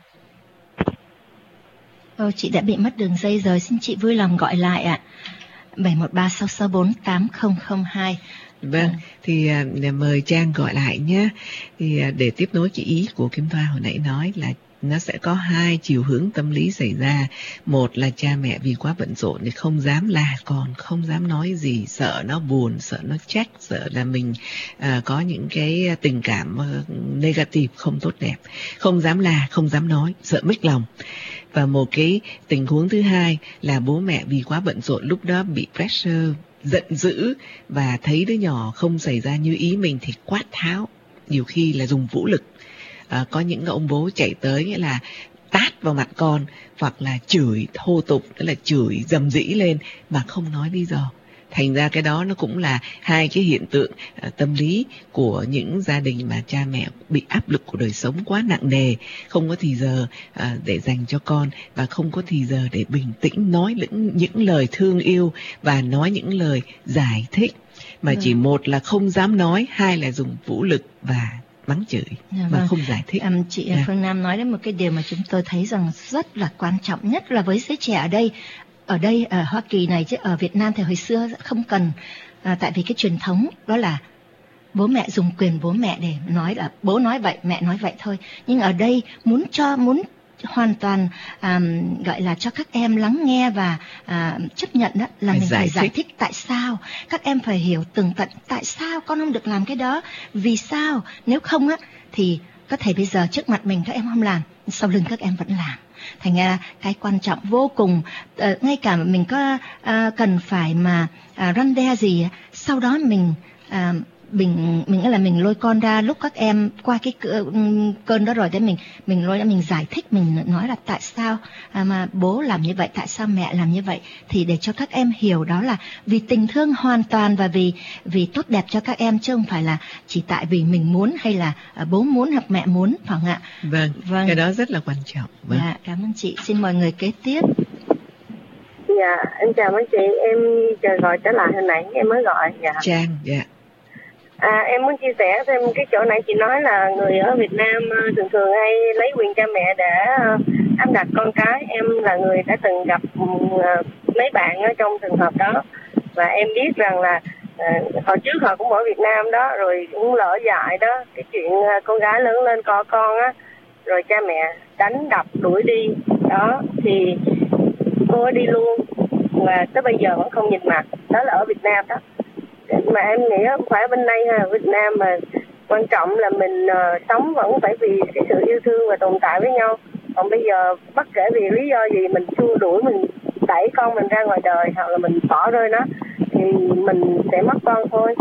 Ờ, chị đã bị mất đường dây rồi, xin chị vui lòng gọi lại ạ. bảy một ba sáu sáu bốn tám không không hai. Vâng, thì à, mời Trang gọi lại nhé. Thì à, để tiếp nối cái ý của Kim Thoa hồi nãy nói là nó sẽ có hai chiều hướng tâm lý xảy ra. Một là cha mẹ vì quá bận rộn thì không dám la con, không dám nói gì, sợ nó buồn, sợ nó trách, sợ là mình à, có những cái tình cảm uh, negative, không tốt đẹp, không dám la, không dám nói, sợ mếch lòng. Và một cái tình huống thứ hai là bố mẹ vì quá bận rộn, lúc đó bị pressure, giận dữ và thấy đứa nhỏ không xảy ra như ý mình thì quát tháo, nhiều khi là dùng vũ lực. À, có những ông bố chạy tới nghĩa là tát vào mặt con, hoặc là chửi thô tục, tức là chửi dầm dĩ lên mà không nói lý do. Thành ra cái đó nó cũng là hai cái hiện tượng uh, tâm lý của những gia đình mà cha mẹ bị áp lực của đời sống quá nặng nề, không có thì giờ uh, để dành cho con, và không có thì giờ để bình tĩnh nói những, những lời thương yêu và nói những lời giải thích, mà Vâng. chỉ một là không dám nói, hai là dùng vũ lực và mắng chửi Dạ, mà vâng. không giải thích. Um, chị Dạ. Phương Nam nói đến một cái điều mà chúng tôi thấy rằng rất là quan trọng, nhất là với giới trẻ ở đây. Ở đây, ở Hoa Kỳ này, chứ ở Việt Nam thì hồi xưa không cần, à, tại vì cái truyền thống đó là bố mẹ dùng quyền bố mẹ để nói là bố nói vậy, mẹ nói vậy thôi. Nhưng ở đây muốn cho, muốn hoàn toàn um, gọi là cho các em lắng nghe và uh, chấp nhận đó là Phải mình giải phải giải thích. thích tại sao. Các em phải hiểu tường tận tại sao con không được làm cái đó, vì sao. Nếu không á thì có thể bây giờ trước mặt mình các em không làm, sau lưng các em vẫn làm. Thành ra cái quan trọng vô cùng, uh, ngay cả mình có uh, cần phải mà uh, răn đe gì, sau đó mình uh, mình mình nghĩa là mình lôi con ra lúc các em qua cái cơn đó rồi, để mình mình lôi ra mình giải thích, mình nói là tại sao à, mà bố làm như vậy, tại sao mẹ làm như vậy, thì để cho các em hiểu đó là vì tình thương hoàn toàn và vì vì tốt đẹp cho các em, chứ không phải là chỉ tại vì mình muốn hay là à, bố muốn hoặc mẹ muốn, phải không ạ? Vâng, Vâng. cái đó rất là quan trọng. Vâng. Dạ, cảm ơn chị. Xin mời người kế tiếp. dạ em chào mấy chị, em chờ gọi trở lại hồi nãy em mới gọi. Dạ. Trang, dạ. À, em muốn chia sẻ thêm cái chỗ nãy chị nói là người ở Việt Nam ờ, thường thường hay lấy quyền cha mẹ để uh, áp đặt con cái. Em là người đã từng gặp mấy bạn ở trong trường hợp đó, và em biết rằng là uh, hồi trước họ cũng ở Việt Nam đó, rồi cũng lỡ dại đó, cái chuyện uh, con gái lớn lên có con á, rồi cha mẹ đánh đập đuổi đi đó, thì cô ấy đi luôn, và tới bây giờ vẫn không nhìn mặt. Đó là ở Việt Nam đó, mà em nghĩ không phải bên đây ha, Việt Nam mà quan trọng là mình uh, sống vẫn phải vì cái sự yêu thương và tồn tại với nhau. Còn bây giờ bất kể vì lý do gì mình xua đuổi, mình đẩy con mình ra ngoài đời, hoặc là mình bỏ rơi nó, thì mình sẽ mất con thôi.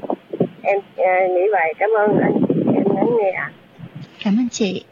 Em uh, nghĩ vậy. Cảm ơn anh, em lắng nghe ạ. Cảm ơn chị.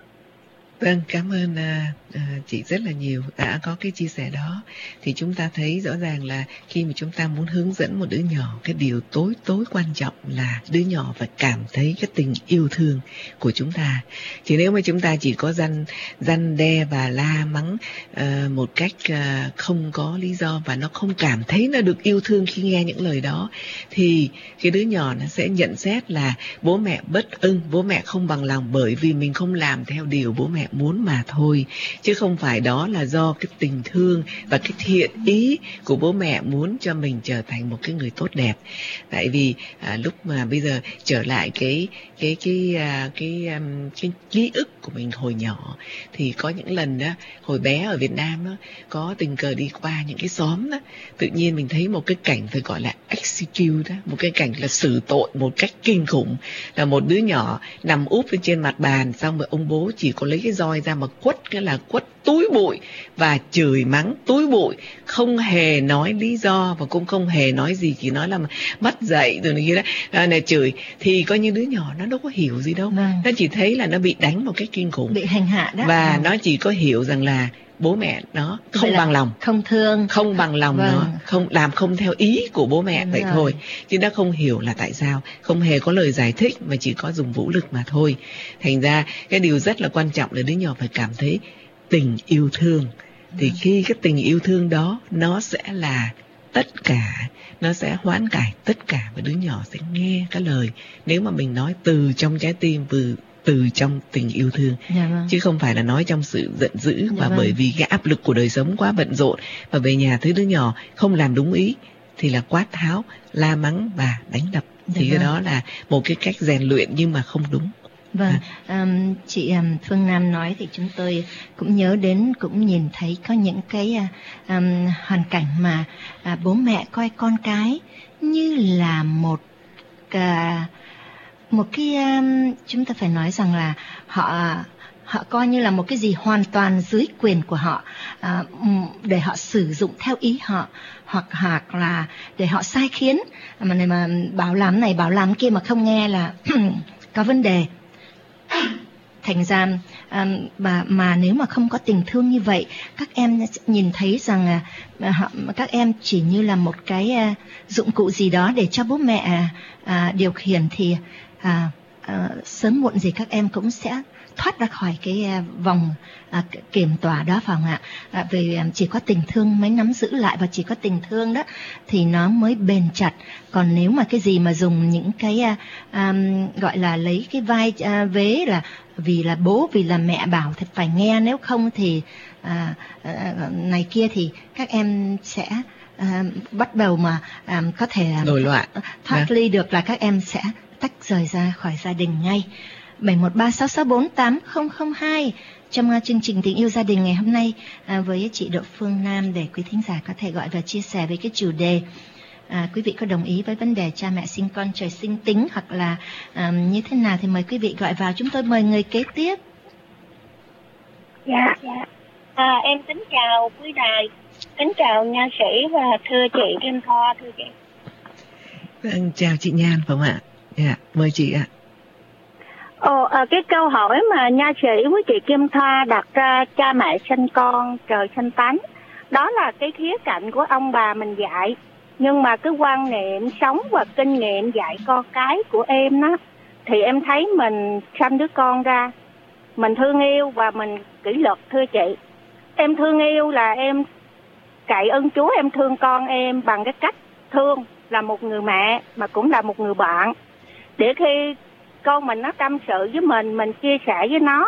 Vâng, cảm ơn à, à, chị rất là nhiều đã có cái chia sẻ đó. Thì chúng ta thấy rõ ràng là khi mà chúng ta muốn hướng dẫn một đứa nhỏ, cái điều tối tối quan trọng là đứa nhỏ phải cảm thấy cái tình yêu thương của chúng ta. Chứ nếu mà chúng ta chỉ có răn răn đe và la mắng à, một cách à, không có lý do, và nó không cảm thấy nó được yêu thương khi nghe những lời đó, thì cái đứa nhỏ nó sẽ nhận xét là bố mẹ bất ưng, bố mẹ không bằng lòng bởi vì mình không làm theo điều bố mẹ muốn mà thôi, chứ không phải đó là do cái tình thương và cái thiện ý của bố mẹ muốn cho mình trở thành một cái người tốt đẹp. Tại vì à, lúc mà bây giờ trở lại cái cái cái à, cái, cái, cái ký ức của mình hồi nhỏ, thì có những lần đó hồi bé ở Việt Nam đó, có tình cờ đi qua những cái xóm đó, tự nhiên mình thấy một cái cảnh phải gọi là execute đó, một cái cảnh là xử tội một cách kinh khủng, là một đứa nhỏ nằm úp lên trên mặt bàn, xong rồi ông bố chỉ có lấy cái roi ra mà quất, cái là quất túi bụi và chửi mắng túi bụi, không hề nói lý do và cũng không hề nói gì, chỉ nói là mất dạy rồi này kia đó, à, này chửi. Thì coi như đứa nhỏ nó đâu có hiểu gì đâu, vâng. Nó chỉ thấy là nó bị đánh một cách kinh khủng, bị hành hạ đó, và vâng. Nó chỉ có hiểu rằng là bố mẹ nó không bằng lòng, không thương, không bằng lòng, vâng. Nó không làm không theo ý của bố mẹ, vậy thôi, chứ nó không hiểu là tại sao, không hề có lời giải thích mà chỉ có dùng vũ lực mà thôi. Thành ra cái điều rất là quan trọng là đứa nhỏ phải cảm thấy tình yêu thương. Thì khi cái tình yêu thương đó nó sẽ là tất cả, nó sẽ hoán cải tất cả, và đứa nhỏ sẽ nghe cái lời nếu mà mình nói từ trong trái tim, từ từ trong tình yêu thương, dạ vâng. Chứ không phải là nói trong sự giận dữ, dạ và vâng. Bởi vì cái áp lực của đời sống quá bận rộn, và về nhà thấy đứa nhỏ không làm đúng ý thì là quát tháo, la mắng và đánh đập, dạ thì vâng. Cái đó là một cái cách rèn luyện nhưng mà không đúng. Vâng, à. um, chị um, Phương Nam nói thì chúng tôi cũng nhớ đến, cũng nhìn thấy có những cái um, hoàn cảnh mà uh, bố mẹ coi con cái như là một uh, một cái um, chúng ta phải nói rằng là họ họ coi như là một cái gì hoàn toàn dưới quyền của họ, uh, để họ sử dụng theo ý họ, hoặc hoặc là để họ sai khiến, mà này mà bảo làm này bảo làm kia mà không nghe là có vấn đề. Thành ra um, mà, mà nếu mà không có tình thương như vậy, các em nhìn thấy rằng uh, các em chỉ như là một cái uh, dụng cụ gì đó để cho bố mẹ uh, điều khiển, thì uh, uh, sớm muộn gì các em cũng sẽ thoát ra khỏi cái uh, vòng uh, kiểm tỏa đó, phải không ạ? Uh, vì uh, chỉ có tình thương mới nắm giữ lại, và chỉ có tình thương đó thì nó mới bền chặt. Còn nếu mà cái gì mà dùng những cái uh, um, gọi là lấy cái vai uh, vế là vì là bố, vì là mẹ bảo thì phải nghe, nếu không thì à, à, này kia, thì các em sẽ à, bắt đầu mà à, có thể nổi loạn, thoát ly được, là các em sẽ tách rời ra khỏi gia đình ngay. Bảy một ba sáu sáu bốn tám không không hai trong uh, chương trình Tình Yêu Gia Đình ngày hôm nay uh, với chị Đỗ Phương Nam, để quý thính giả có thể gọi và chia sẻ với cái chủ đề. À, quý vị có đồng ý với vấn đề cha mẹ sinh con trời sinh tính, hoặc là um, như thế nào thì mời quý vị gọi vào. Chúng tôi mời người kế tiếp. Dạ, dạ. À, em kính chào quý đài, kính chào nha sĩ và thưa chị Kim Thoa, thưa chị. Vâng, chào chị Nhan, phải không ạ? Dạ, mời chị ạ. Ồ, à, cái câu hỏi mà nha sĩ với chị Kim Thoa đặt ra cha mẹ sinh con trời sinh tánh, đó là cái khía cạnh của ông bà mình dạy. Nhưng mà cái quan niệm sống và kinh nghiệm dạy con cái của em đó, thì em thấy mình sanh đứa con ra, mình thương yêu và mình kỷ luật, thưa chị. Em thương yêu là em cậy ơn Chúa, em thương con em bằng cái cách thương là một người mẹ mà cũng là một người bạn. Để khi con mình nó tâm sự với mình, mình chia sẻ với nó,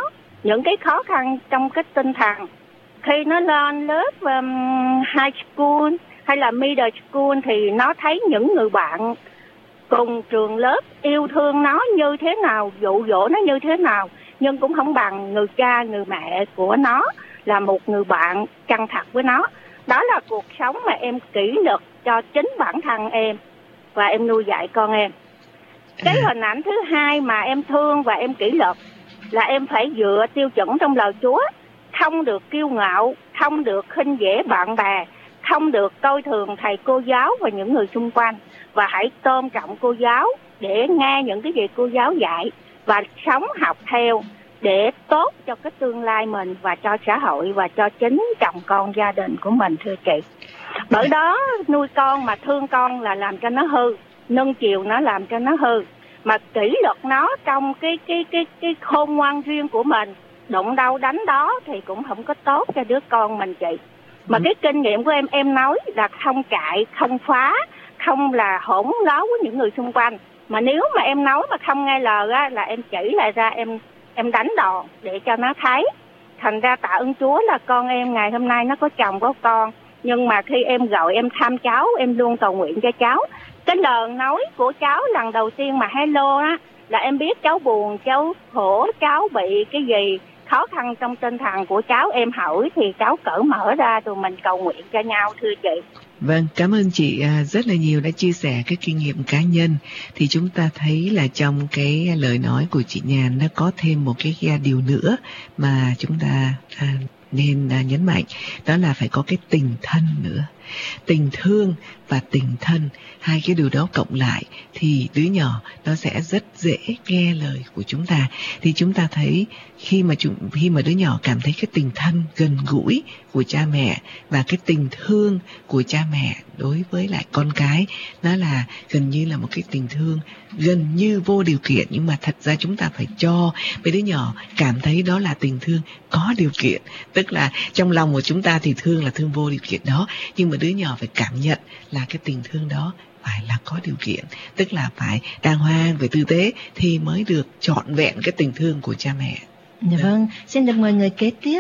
những cái khó khăn trong cái tinh thần. Khi nó lên lớp um, high school hay là middle school thì nó thấy những người bạn cùng trường lớp yêu thương nó như thế nào, dụ dỗ nó như thế nào, nhưng cũng không bằng người cha, người mẹ của nó là một người bạn chân thật với nó. Đó là cuộc sống mà em kỷ luật cho chính bản thân em và em nuôi dạy con em. Cái hình ảnh thứ hai mà em thương và em kỷ luật là em phải dựa tiêu chuẩn trong lời Chúa, không được kiêu ngạo, không được khinh dễ bạn bè, không được coi thường thầy cô giáo và những người xung quanh, và hãy tôn trọng cô giáo để nghe những cái gì cô giáo dạy và sống học theo để tốt cho cái tương lai mình và cho xã hội và cho chính chồng con, gia đình của mình, thưa chị. Bởi đó nuôi con mà thương con là làm cho nó hư, nâng chiều nó làm cho nó hư, mà kỷ luật nó trong cái cái cái cái khôn ngoan riêng của mình, đụng đâu đánh đó thì cũng không có tốt cho đứa con mình chị. Mà cái kinh nghiệm của em em nói là không cãi, không phá, không là hỗn láo với những người xung quanh. Mà nếu mà em nói mà không nghe lời á, là em chỉ lại ra em em đánh đòn để cho nó thấy. Thành ra tạ ơn Chúa là con em ngày hôm nay nó có chồng có con. Nhưng mà khi em gọi em thăm cháu, em luôn cầu nguyện cho cháu. Cái lời nói của cháu lần đầu tiên mà hello á, là em biết cháu buồn, cháu khổ, cháu bị cái gì khó khăn trong tinh thần của cháu, em hỏi thì cháu cởi mở ra rồi mình cầu nguyện cho nhau, thưa chị. Vâng, cảm ơn chị rất là nhiều đã chia sẻ cái kinh nghiệm cá nhân. Thì chúng ta thấy là trong cái lời nói của chị Nhàn nó có thêm một cái điều nữa mà chúng ta à, nên à, nhấn mạnh, đó là phải có cái tình thân nữa. Tình thương và tình thân, hai cái điều đó cộng lại thì đứa nhỏ nó sẽ rất dễ nghe lời của chúng ta. Thì chúng ta thấy khi mà chúng, khi mà đứa nhỏ cảm thấy cái tình thân gần gũi của cha mẹ và cái tình thương của cha mẹ đối với lại con cái, nó là gần như là một cái tình thương gần như vô điều kiện. Nhưng mà thật ra chúng ta phải cho với đứa nhỏ cảm thấy đó là tình thương có điều kiện. Tức là trong lòng của chúng ta thì thương là thương vô điều kiện đó, nhưng mà đứa nhỏ phải cảm nhận là cái tình thương đó phải là có điều kiện, tức là phải đàng hoàng, phải tử tế thì mới được trọn vẹn cái tình thương của cha mẹ. Dạ vâng, xin được mời người kế tiếp.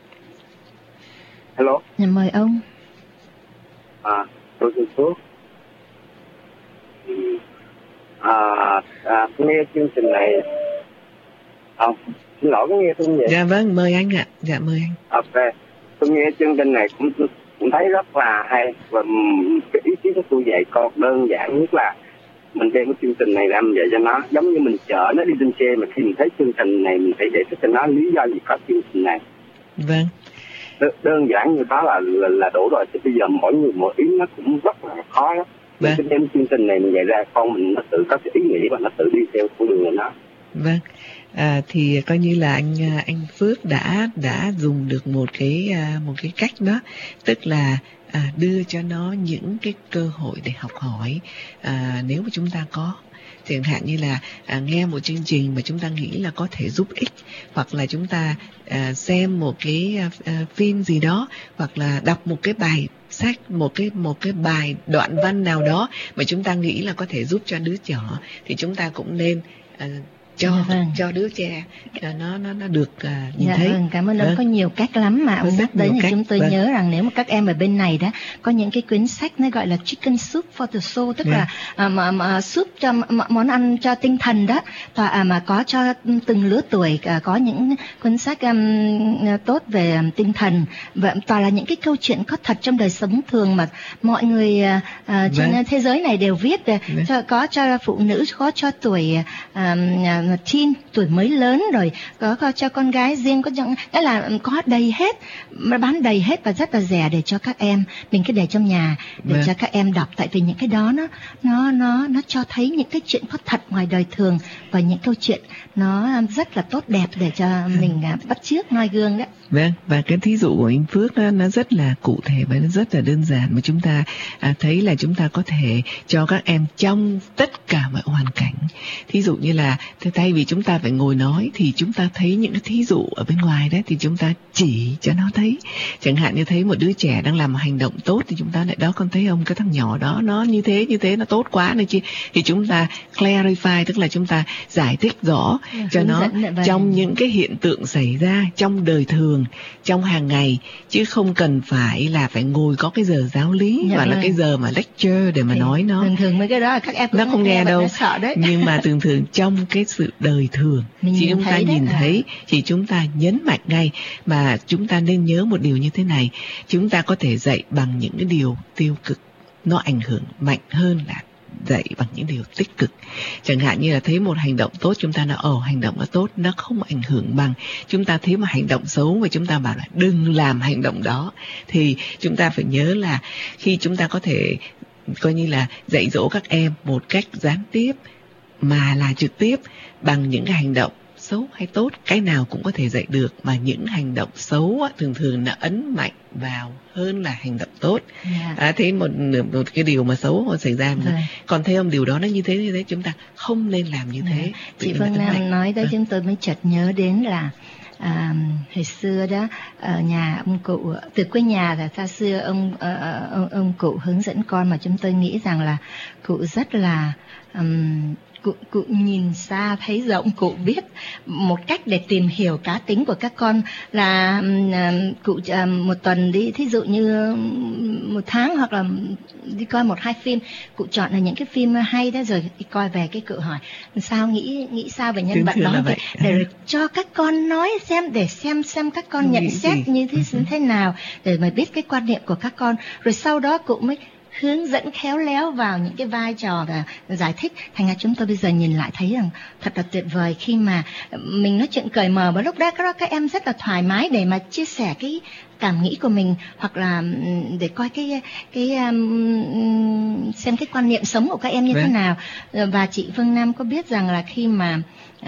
Hello. Dạ mời ông. À, tôi xin Phước. À, à, nghe chương trình này. Không, à, xin lỗi, có nghe tôi vậy? Dạ vâng, mời anh ạ. Dạ mời anh. Ok, tôi nghe chương trình này cũng cũng thấy rất là hay, và cái ý kiến của tôi dạy con đơn giản nhất là mình đem cái chương trình này ra mình dạy cho nó, giống như mình chở nó đi trên xe, mà khi mình thấy chương trình này mình phải giải thích cho nó lý do gì có chương trình này. Vâng. Đ- đơn giản như đó là, là là đủ rồi. Chứ bây giờ mỗi người mỗi ý nó cũng rất là khó lắm. Vâng. Mình đem chương trình này mình dạy ra con mình nó tự có cái ý nghĩ và nó tự đi theo con đường của nó. Vâng. À, thì coi như là anh anh Phước đã đã dùng được một cái một cái cách đó, tức là à, đưa cho nó những cái cơ hội để học hỏi. À, nếu mà chúng ta có chẳng hạn như là à, nghe một chương trình mà chúng ta nghĩ là có thể giúp ích, hoặc là chúng ta à, xem một cái à, phim gì đó, hoặc là đọc một cái bài sách, một cái một cái bài đoạn văn nào đó mà chúng ta nghĩ là có thể giúp cho đứa nhỏ, thì chúng ta cũng nên à, cho dạ vâng. cho đứa trẻ nó nó nó được uh, nhìn dạ thấy. Vâng, cảm ơn ông. Vâng. Có nhiều cách lắm mà ông nhắc đến, thì chúng tôi vâng. nhớ rằng nếu mà các em ở bên này đó có những cái quyển sách nó gọi là Chicken Soup for the Soul, tức yeah. là uh, mà, mà súp cho mà, món ăn cho tinh thần đó, và uh, mà có cho từng lứa tuổi, uh, có những cuốn sách um, tốt về um, tinh thần, và toàn là những cái câu chuyện có thật trong đời sống thường mà mọi người uh, uh, trên vâng. thế giới này đều viết về, vâng. cho, có cho phụ nữ, có cho tuổi um, teen, tuổi mới lớn, rồi có, có cho con gái riêng, có những cái là có đầy hết, bán đầy hết và rất là rẻ để cho các em mình cứ để trong nhà để vâng. cho các em đọc, tại vì những cái đó nó nó nó nó cho thấy những cái chuyện có thật ngoài đời thường, và những câu chuyện nó rất là tốt đẹp để cho mình bắt chước noi gương đó. Vâng, và cái thí dụ của anh Phước đó, nó rất là cụ thể và nó rất là đơn giản, mà chúng ta à, thấy là chúng ta có thể cho các em trong tất cả mọi hoàn cảnh. Thí dụ như là thay vì chúng ta phải ngồi nói thì chúng ta thấy những cái thí dụ ở bên ngoài đấy thì chúng ta chỉ cho nó thấy. Chẳng hạn như thấy một đứa trẻ đang làm một hành động tốt thì chúng ta lại đó, con thấy không, cái thằng nhỏ đó nó như thế như thế nó tốt quá này chi, thì chúng ta clarify, tức là chúng ta giải thích rõ cho nó trong những cái hiện tượng xảy ra trong đời thường, trong hàng ngày, chứ không cần phải là phải ngồi có cái giờ giáo lý dạ, hoặc vâng. là cái giờ mà lecture để mà thì nói nó. Thường thường mấy cái đó là các em nó không nghe, nghe đâu, sợ đấy. Nhưng mà thường thường trong cái sự đời thường chỉ chúng ta nhìn đấy. thấy thì chúng ta nhấn mạnh ngay. Mà chúng ta nên nhớ một điều như thế này, chúng ta có thể dạy bằng những cái điều tiêu cực, nó ảnh hưởng mạnh hơn là dạy bằng những điều tích cực. Chẳng hạn như là thấy một hành động tốt, chúng ta nói ồ hành động nó tốt, nó không ảnh hưởng bằng chúng ta thấy một hành động xấu và chúng ta bảo là đừng làm hành động đó. Thì chúng ta phải nhớ là khi chúng ta có thể coi như là dạy dỗ các em một cách gián tiếp mà là trực tiếp bằng những cái hành động xấu hay tốt, cái nào cũng có thể dạy được, mà những hành động xấu á, thường thường nó ấn mạnh vào hơn là hành động tốt. Yeah. À, thế một, một cái điều mà xấu xảy ra mà. Rồi. Còn thấy không, điều đó nó như thế như thế chúng ta không nên làm như thế. Yeah. Chị Phương Nam nói tới à. chúng tôi mới chợt nhớ đến là à, hồi xưa đó ở nhà ông cụ, từ quê nhà là xa xưa ông, uh, ông ông cụ hướng dẫn con mà chúng tôi nghĩ rằng là cụ rất là um, Cụ, cụ nhìn xa thấy rộng, cụ biết một cách để tìm hiểu cá tính của các con là um, cụ uh, một tuần đi, thí dụ như một tháng hoặc là đi coi một hai phim, cụ chọn là những cái phim hay đó rồi đi coi về cái cụ hỏi sao nghĩ nghĩ sao về nhân vật đó để, để cho các con nói xem, để xem xem các con nhận xét như thế như thế nào để mà biết cái quan niệm của các con, rồi sau đó cụ mới hướng dẫn khéo léo vào những cái vai trò và giải thích. Thành ra chúng tôi bây giờ nhìn lại thấy rằng thật là tuyệt vời khi mà mình nói chuyện cởi mở, và lúc đó các em rất là thoải mái để mà chia sẻ cái cảm nghĩ của mình, hoặc là để coi cái cái um, xem cái quan niệm sống của các em như thế nào. Và chị Phương Nam có biết rằng là khi mà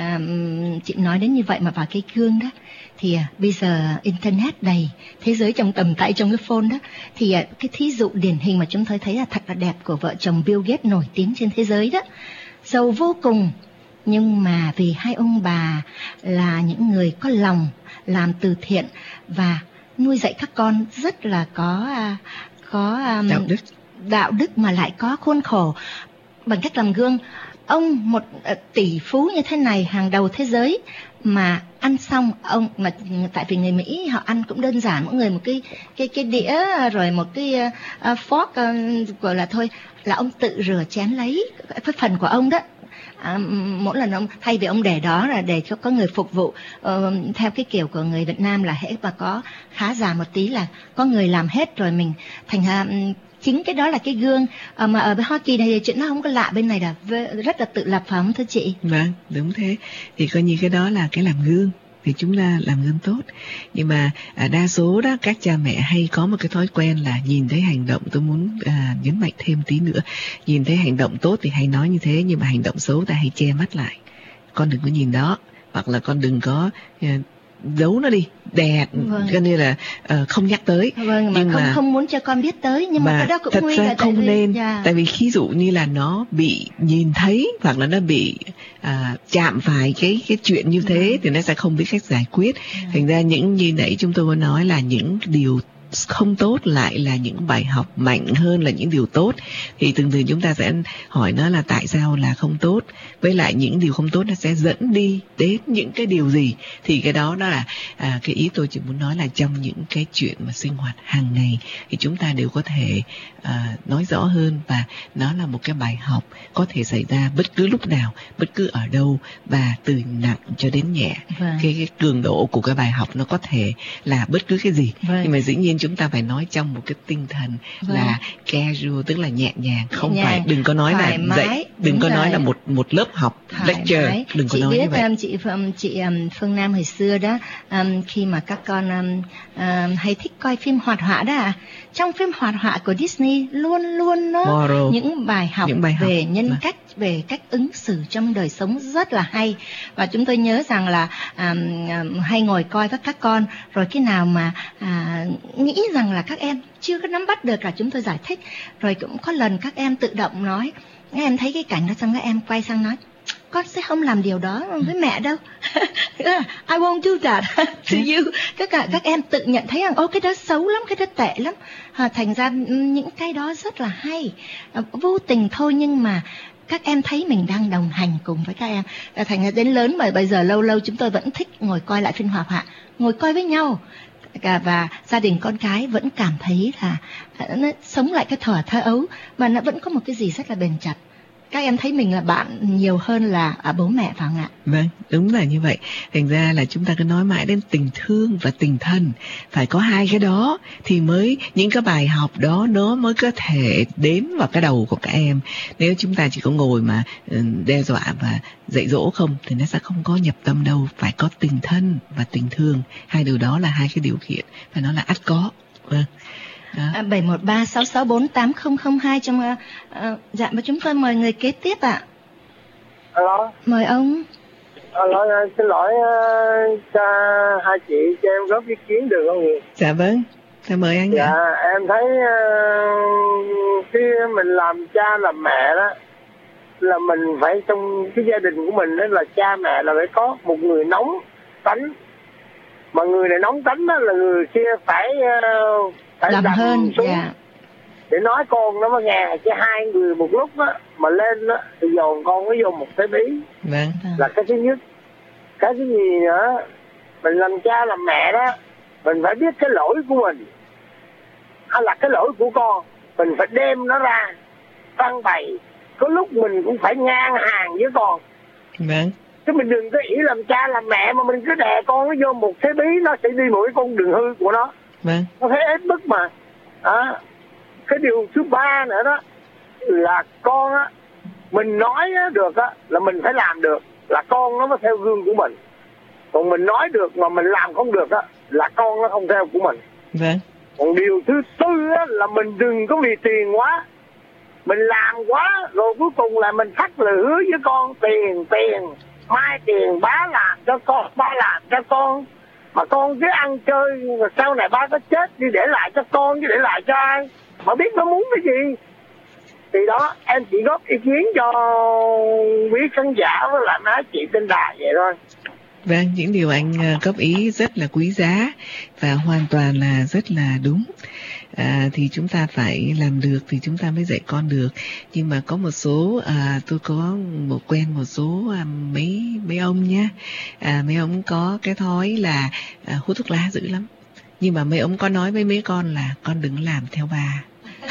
um, chị nói đến như vậy mà vào cái gương đó, thì à, bây giờ internet đầy, thế giới trong tầm tay, trong cái phone đó, thì à, cái thí dụ điển hình mà chúng tôi thấy là thật là đẹp của vợ chồng Bill Gates nổi tiếng trên thế giới đó, giàu vô cùng, nhưng mà vì hai ông bà là những người có lòng làm từ thiện và nuôi dạy các con rất là có à, có um, đạo đức, đạo đức mà lại có khuôn khổ bằng cách làm gương. Ông một uh, tỷ phú như thế này, hàng đầu thế giới, mà ăn xong ông mà tại vì người Mỹ họ ăn cũng đơn giản, mỗi người một cái cái cái đĩa rồi một cái uh, fork uh, gọi là thôi, là ông tự rửa chén lấy cái phần của ông đó. À, mỗi lần ông thay vì ông để đó là để cho có người phục vụ, uh, theo cái kiểu của người Việt Nam là hễ mà có khá già một tí là có người làm hết rồi mình thành ra um, chính cái đó là cái gương à, mà ở bên Hoa Kỳ này thì chuyện nó không có lạ, bên này là rất là tự lập, phải không thưa chị? Vâng, đúng thế. Thì coi như cái đó là cái làm gương, thì chúng ta làm gương tốt. Nhưng mà à, đa số đó các cha mẹ hay có một cái thói quen là nhìn thấy hành động, tôi muốn à, nhấn mạnh thêm tí nữa, nhìn thấy hành động tốt thì hay nói như thế, nhưng mà hành động xấu ta hay che mắt lại, con đừng có nhìn đó, hoặc là con đừng có à, giấu nó đi, đè, vâng. cho nên là uh, không nhắc tới. Vâng, nhưng mà không, mà không muốn cho con biết tới, nhưng mà, mà cái đó cũng thật nguy ra là không tại nên, vì, yeah. tại vì khi dụ như là nó bị nhìn thấy hoặc là nó bị uh, chạm phải cái cái chuyện như thế, yeah. thì nó sẽ không biết cách giải quyết. Yeah. Thành ra những như nãy chúng tôi có nói là những điều không tốt lại là những bài học mạnh hơn là những điều tốt. Thì thường thường chúng ta sẽ hỏi nó là tại sao là không tốt, với lại những điều không tốt nó sẽ dẫn đi đến những cái điều gì. Thì cái đó đó là à, cái ý tôi chỉ muốn nói là trong những cái chuyện mà sinh hoạt hàng ngày thì chúng ta đều có thể à, nói rõ hơn, và nó là một cái bài học có thể xảy ra bất cứ lúc nào, bất cứ ở đâu, và từ nặng cho đến nhẹ. Vâng. cái, cái cường độ của cái bài học nó có thể là bất cứ cái gì. Vâng. Nhưng mà dĩ nhiên chúng ta phải nói trong một cái tinh thần vâng. là casual, tức là nhẹ nhàng, không nhẹ phải nhàng, đừng có nói là dạy, đừng có rồi. nói là một một lớp học thoải lecture mái. Đừng có chị nói biết, như vậy. Um, chị um, chị um, Phương Nam hồi xưa đó, um, khi mà các con um, um, hay thích coi phim hoạt họa đó à, trong phim hoạt họa của Disney luôn luôn nó Moral. những bài học những bài về học. nhân vâng. cách, về cách ứng xử trong đời sống rất là hay. Và chúng tôi nhớ rằng là um, um, hay ngồi coi với các con, rồi cái nào mà uh, nghĩ rằng là các em chưa có nắm bắt được là chúng tôi giải thích. Rồi cũng có lần các em tự động nói, các em thấy cái cảnh đó xong các em quay sang nói con sẽ không làm điều đó với mẹ đâu. I won't do that to you. Các cả các em tự nhận thấy rằng ô cái đó xấu lắm, cái đó tệ lắm. À, thành ra những cái đó rất là hay, à, vô tình thôi nhưng mà các em thấy mình đang đồng hành cùng với các em. À, thành ra đến lớn mà bây giờ lâu lâu chúng tôi vẫn thích ngồi coi lại phim hoạt họa, ngồi coi với nhau. Và gia đình con cái vẫn cảm thấy là nó sống lại cái thuở thơ ấu, mà nó vẫn có một cái gì rất là bền chặt. Các em thấy mình là bạn nhiều hơn là à, bố mẹ phải không ạ? Vâng, đúng là như vậy. Thành ra là chúng ta cứ nói mãi đến tình thương và tình thân, phải có hai cái đó thì mới những cái bài học đó nó mới có thể đến vào cái đầu của các em. Nếu chúng ta chỉ có ngồi mà đe dọa và dạy dỗ không thì nó sẽ không có nhập tâm đâu. Phải có tình thân và tình thương, hai điều đó là hai cái điều kiện phải nói là ắt có. Vâng. À, bảy một ba sáu sáu bốn tám không không hai trong uh, uh, dạ và chúng tôi mời người kế tiếp ạ. Alo. Mời ông. Alo, xin lỗi uh, cha hai chị cho em góp ý kiến được không nhỉ? Dạ vâng, dạ mời anh. Dạ ạ. Em thấy uh, khi mình làm cha làm mẹ đó là mình phải trong cái gia đình của mình đó là cha mẹ là phải có một người nóng tánh, mà người này nóng tánh đó là người kia phải uh, phải làm hơn xuống dạ. để nói con nó mới nghe, chứ hai người một lúc á mà lên á thì dồn con nó vô một cái bí. Vâng. Là cái thứ nhất. Cái thứ gì nữa, mình làm cha làm mẹ đó mình phải biết cái lỗi của mình hay là cái lỗi của con, mình phải đem nó ra phân bày. Có lúc mình cũng phải ngang hàng với con. Vâng. Chứ mình đừng có ý làm cha làm mẹ mà mình cứ đè con nó vô một cái bí, nó sẽ đi mỗi con đường hư của nó. Vâng. Nó thấy ép bức mà. À, cái điều thứ ba nữa đó là con á, mình nói á, được á là mình phải làm được, là con nó mới theo gương của mình. Còn mình nói được mà mình làm không được á là con nó không theo của mình. Vâng. Còn điều thứ tư á là mình đừng có vì tiền quá, mình làm quá rồi cuối cùng là mình thắt lời hứa với con tiền tiền mai tiền bá làm cho con, ba làm cho con, mà con cứ ăn chơi rồi sau này ba có chết đi để lại cho con chứ để lại cho ai, mà biết nó muốn cái gì. Thì đó em chỉ góp ý kiến cho quý khán giả với lại má chị trên đài vậy thôi. Vâng, những điều anh góp ý rất là quý giá và hoàn toàn là rất là đúng. À, thì chúng ta phải làm được thì chúng ta mới dạy con được. Nhưng mà có một số à, tôi có một quen một số à, mấy mấy ông nhá, à, mấy ông có cái thói là à, hút thuốc lá dữ lắm. Nhưng mà mấy ông có nói với mấy con là con đừng làm theo ba.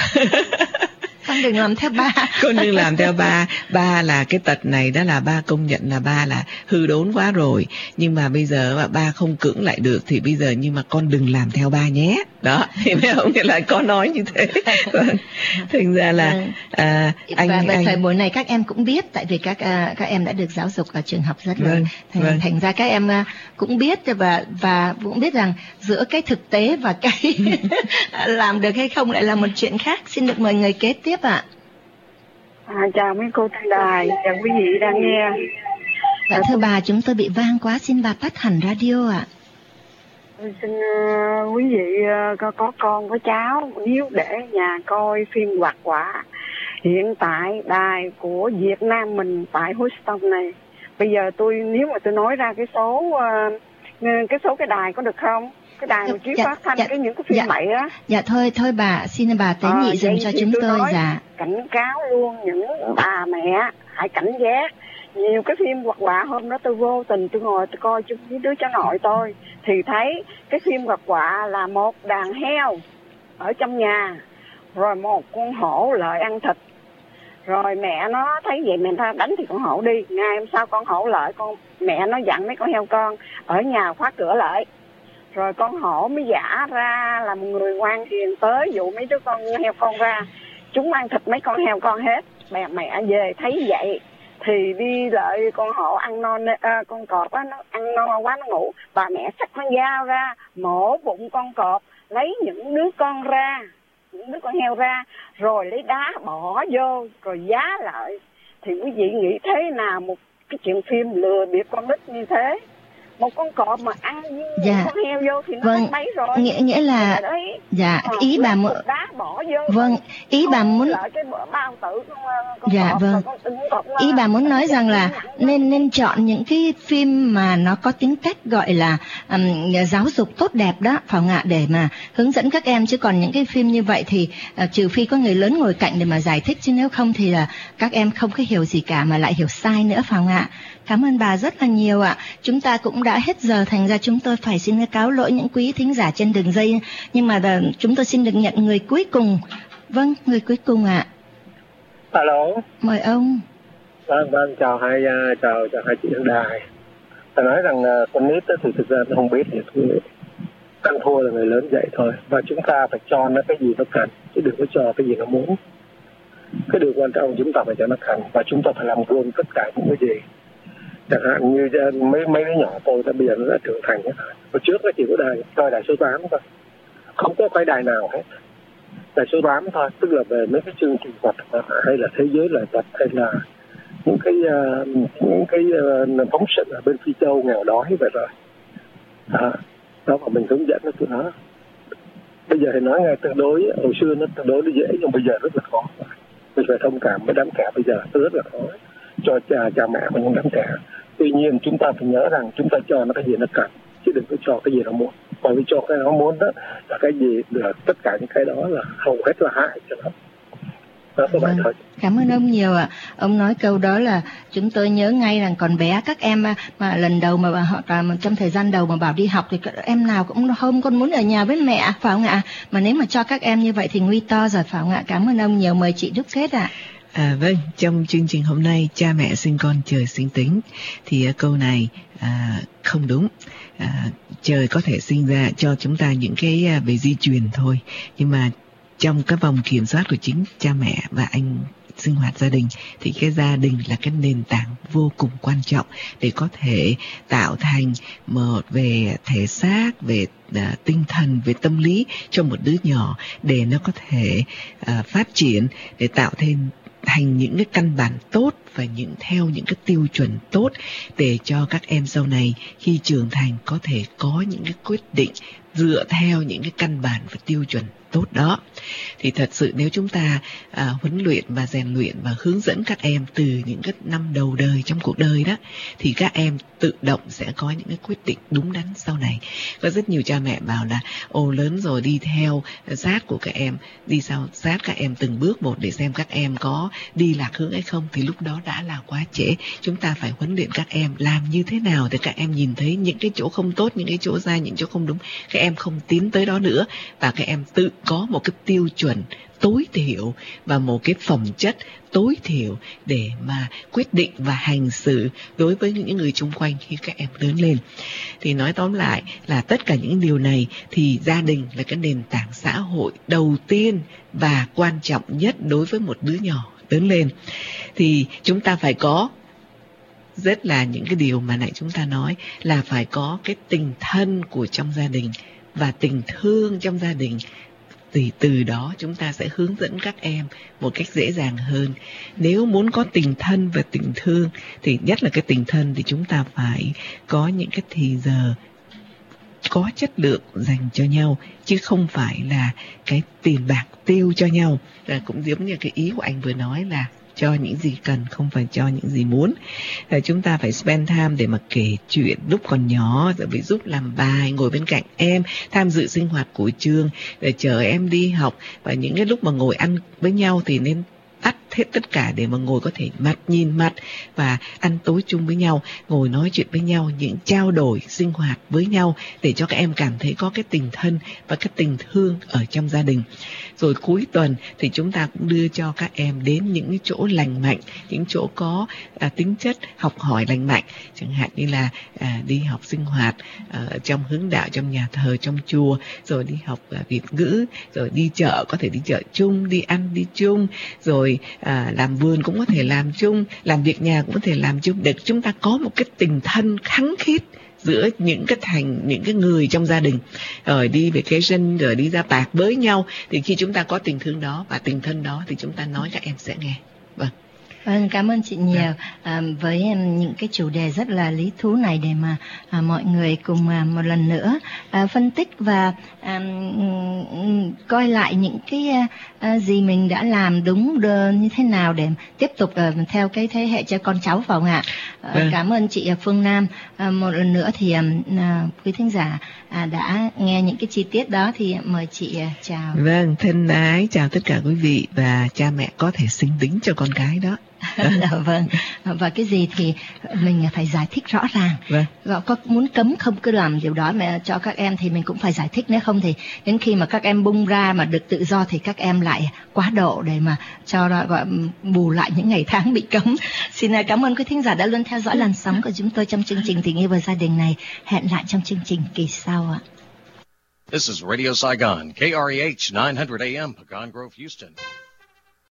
Con đừng làm theo ba. Con đừng làm theo ba. Ba là cái tật này đó là ba công nhận là ba là hư đốn quá rồi. Nhưng mà bây giờ ba không cưỡng lại được thì bây giờ nhưng mà con đừng làm theo ba nhé. Đó, thì mấy ông lại có nói như thế. Thành ra là à, anh và về anh... thời buổi này các em cũng biết, tại vì các uh, các em đã được giáo dục ở trường học rất là vâng, thành, vâng. thành ra các em uh, cũng biết và và cũng biết rằng giữa cái thực tế và cái làm được hay không lại là một chuyện khác. Xin được mời người kế tiếp ạ. À, chào mấy cô trên đài, chào quý vị đang nghe. Dạ thưa bà, chúng tôi bị vang quá, xin bà tắt hẳn radio ạ. Xin uh, quý vị uh, có, có con có cháu nếu để nhà coi phim hoạt họa hiện tại đài của Việt Nam mình tại Houston này, bây giờ tôi nếu mà tôi nói ra cái số uh, cái số cái đài có được không? Cái đài mà chiếu dạ, phát thanh dạ, cái những cái phim dạ, vậy á. Dạ thôi thôi bà, xin bà tế nhị à, dùm cho chúng tôi. Nói, dạ cảnh cáo luôn những bà mẹ hãy cảnh giác. Nhiều cái phim hoạt họa hôm đó tôi vô tình tôi ngồi tôi coi chung với đứa cháu nội tôi thì thấy cái phim hoạt họa là một đàn heo ở trong nhà, rồi một con hổ lợi ăn thịt, rồi mẹ nó thấy vậy mẹ ta đánh thì con hổ đi. Ngày hôm sau con hổ lợi, con mẹ nó dặn mấy con heo con ở nhà khóa cửa lại, rồi con hổ mới giả ra là một người ngoan hiền tới dụ mấy đứa con heo con ra, chúng ăn thịt mấy con heo con hết. Mẹ mẹ về thấy vậy thì đi lại con hổ ăn no à, con cọp á, nó ăn no quá nó ngủ, bà mẹ xách con dao ra mổ bụng con cọp, lấy những đứa con ra, những đứa con heo ra, rồi lấy đá bỏ vô rồi giá lại. Thì quý vị nghĩ thế nào một cái chuyện phim lừa bịp con nít như thế một con cọp mà ăn dạ. con heo vô thì nó vâng. hết mấy rồi. Nghĩa, nghĩa là đấy, dạ ờ, ý bà muốn đá bỏ vô. Vâng, ý bà muốn lại cái bao tử con, con dạ cọp, vâng. con, con cọp Ý bà muốn nói rằng là nên nên chọn những cái phim mà nó có tính cách gọi là um, giáo dục tốt đẹp đó, phải không ạ, để mà hướng dẫn các em, chứ còn những cái phim như vậy thì uh, trừ phi có người lớn ngồi cạnh để mà giải thích, chứ nếu không thì là các em không có hiểu gì cả mà lại hiểu sai nữa, phải không ạ? Cảm ơn bà rất là nhiều ạ. Chúng ta cũng đã hết giờ, thành ra chúng tôi phải xin cáo lỗi những quý thính giả trên đường dây, nhưng mà uh, chúng tôi xin được nhận người cuối cùng. Vâng, người cuối cùng ạ. Alo. Mời ông. Vâng, vâng, chào hai, uh, chào, chào hai chị Hương Đài. Tôi nói rằng uh, con nít thì thực ra nó không biết gì, ăn thua là người lớn dạy thôi. Và chúng ta phải cho nó cái gì nó cần, chứ đừng có cho cái gì nó muốn. Cái điều quan trọng chúng ta phải cho nó cần, và chúng ta phải làm gương tất cả những cái gì. Chẳng hạn như mấy mấy đứa nhỏ tôi đã bây giờ nó đã trưởng thành hết rồi. Hồi trước nó chỉ có đài, coi đài số tám thôi. Không có cái đài nào hết. Đài số tám thôi, tức là về mấy cái chương trình vật hay là thế giới loài vật hay là những cái uh, những cái uh, phóng sự ở bên Phi Châu nghèo đói vậy rồi. À, đó mà mình hướng dẫn nó tụi nó. Bây giờ thì nói ngay tương đối, hồi xưa nó tương đối nó dễ nhưng bây giờ rất là khó. Mình phải thông cảm với đám trẻ bây giờ rất là khó cho cha, cha mẹ và những đám trẻ. Tuy nhiên chúng ta phải nhớ rằng chúng ta cho nó cái gì nó cần, chứ đừng có cho cái gì nó muốn. Bởi vì cho cái nó muốn đó là cái gì, là tất cả những cái đó là hầu hết là hại cho nó. Đó các bạn thôi. Cảm ơn ông nhiều ạ. Ông nói câu đó là chúng tôi nhớ ngay rằng còn bé các em mà lần đầu mà hoặc là trong thời gian đầu mà bảo đi học thì các em nào cũng không con muốn ở nhà với mẹ, phải không ạ? Mà nếu mà cho các em như vậy thì nguy to rồi, phải không ạ? Cảm ơn ông nhiều. Mời chị Đúc Kết ạ. À, vâng, trong chương trình hôm nay cha mẹ sinh con trời sinh tính thì uh, câu này uh, không đúng. Uh, trời có thể sinh ra cho chúng ta những cái uh, về di truyền thôi, nhưng mà trong cái vòng kiểm soát của chính cha mẹ và anh sinh hoạt gia đình thì cái gia đình là cái nền tảng vô cùng quan trọng để có thể tạo thành một về thể xác, về uh, tinh thần, về tâm lý cho một đứa nhỏ để nó có thể uh, phát triển, để tạo thêm thành những cái căn bản tốt và những theo những cái tiêu chuẩn tốt để cho các em sau này khi trưởng thành có thể có những cái quyết định dựa theo những cái căn bản và tiêu chuẩn tốt đó. Thì thật sự nếu chúng ta à, huấn luyện và rèn luyện và hướng dẫn các em từ những cái năm đầu đời trong cuộc đời đó, thì các em tự động sẽ có những cái quyết định đúng đắn sau này. Có rất nhiều cha mẹ bảo là ồ lớn rồi đi theo sát của các em, đi sau sát các em từng bước một để xem các em có đi lạc hướng hay không, thì lúc đó đã là quá trễ. Chúng ta phải huấn luyện các em làm như thế nào để các em nhìn thấy những cái chỗ không tốt, những cái chỗ sai, những chỗ không đúng, các em không tiến tới đó nữa, và các em tự có một cái tiêu chuẩn tối thiểu và một cái phẩm chất tối thiểu để mà quyết định và hành xử đối với những người xung quanh khi các em lớn lên. Thì nói tóm lại là tất cả những điều này thì gia đình là cái nền tảng xã hội đầu tiên và quan trọng nhất đối với một đứa nhỏ lớn lên. Thì chúng ta phải có rất là những cái điều mà nãy chúng ta nói là phải có cái tình thân của trong gia đình và tình thương trong gia đình. Thì từ đó chúng ta sẽ hướng dẫn các em một cách dễ dàng hơn. Nếu muốn có tình thân và tình thương thì nhất là cái tình thân thì chúng ta phải có những cái thì giờ có chất lượng dành cho nhau, chứ không phải là cái tiền bạc tiêu cho nhau. Và cũng giống như cái ý của anh vừa nói là cho những gì cần, không phải cho những gì muốn. Là chúng ta phải spend time để mà kể chuyện lúc còn nhỏ, rồi phải giúp làm bài, ngồi bên cạnh em, tham dự sinh hoạt của trường, để chờ em đi học. Và những cái lúc mà ngồi ăn với nhau thì nên tắt hết tất cả để mà ngồi có thể mặt nhìn mặt và ăn tối chung với nhau, ngồi nói chuyện với nhau, những trao đổi sinh hoạt với nhau để cho các em cảm thấy có cái tình thân và cái tình thương ở trong gia đình. Rồi cuối tuần thì chúng ta cũng đưa cho các em đến những cái chỗ lành mạnh, những chỗ có à, tính chất học hỏi lành mạnh, chẳng hạn như là à, đi học sinh hoạt à, trong hướng đạo, trong nhà thờ, trong chùa, rồi đi học à, Việt ngữ, rồi đi chợ, có thể đi chợ chung, đi ăn đi chung, rồi à, làm vườn cũng có thể làm chung, làm việc nhà cũng có thể làm chung, để chúng ta có một cái tình thân khăng khít giữa những cái thành những cái người trong gia đình, rồi đi vacation, rồi đi ra bạc với nhau. Thì khi chúng ta có tình thương đó và tình thân đó thì chúng ta nói các em sẽ nghe. Vâng. Vâng, cảm ơn chị nhiều à, với um, những cái chủ đề rất là lý thú này để mà à, mọi người cùng à, một lần nữa à, phân tích và à, um, coi lại những cái à, à, gì mình đã làm đúng đơ, như thế nào để tiếp tục à, theo cái thế hệ cho con cháu phải không ạ? À, vâng. Cảm ơn chị Phương Nam. À, một lần nữa thì à, quý thính giả à, đã nghe những cái chi tiết đó thì mời chị à, chào. Vâng, thân ái chào tất cả quý vị, và cha mẹ có thể sinh tính cho con cái đó. Dạ, vâng, và cái gì thì mình phải giải thích rõ ràng. Vâng. Và có muốn cấm không cứ làm điều đó mà cho các em thì mình cũng phải giải thích, nếu không thì đến khi mà các em bung ra mà được tự do thì các em lại quá độ để mà cho gọi bù lại những ngày tháng bị cấm. Xin cảm ơn quý thính giả đã luôn theo dõi làn sóng của chúng tôi trong chương trình Tình Yêu và Gia Đình này. Hẹn lại trong chương trình kỳ sau ạ. This is Radio Saigon, K R E H nine hundred A M, Pecan Grove, Houston.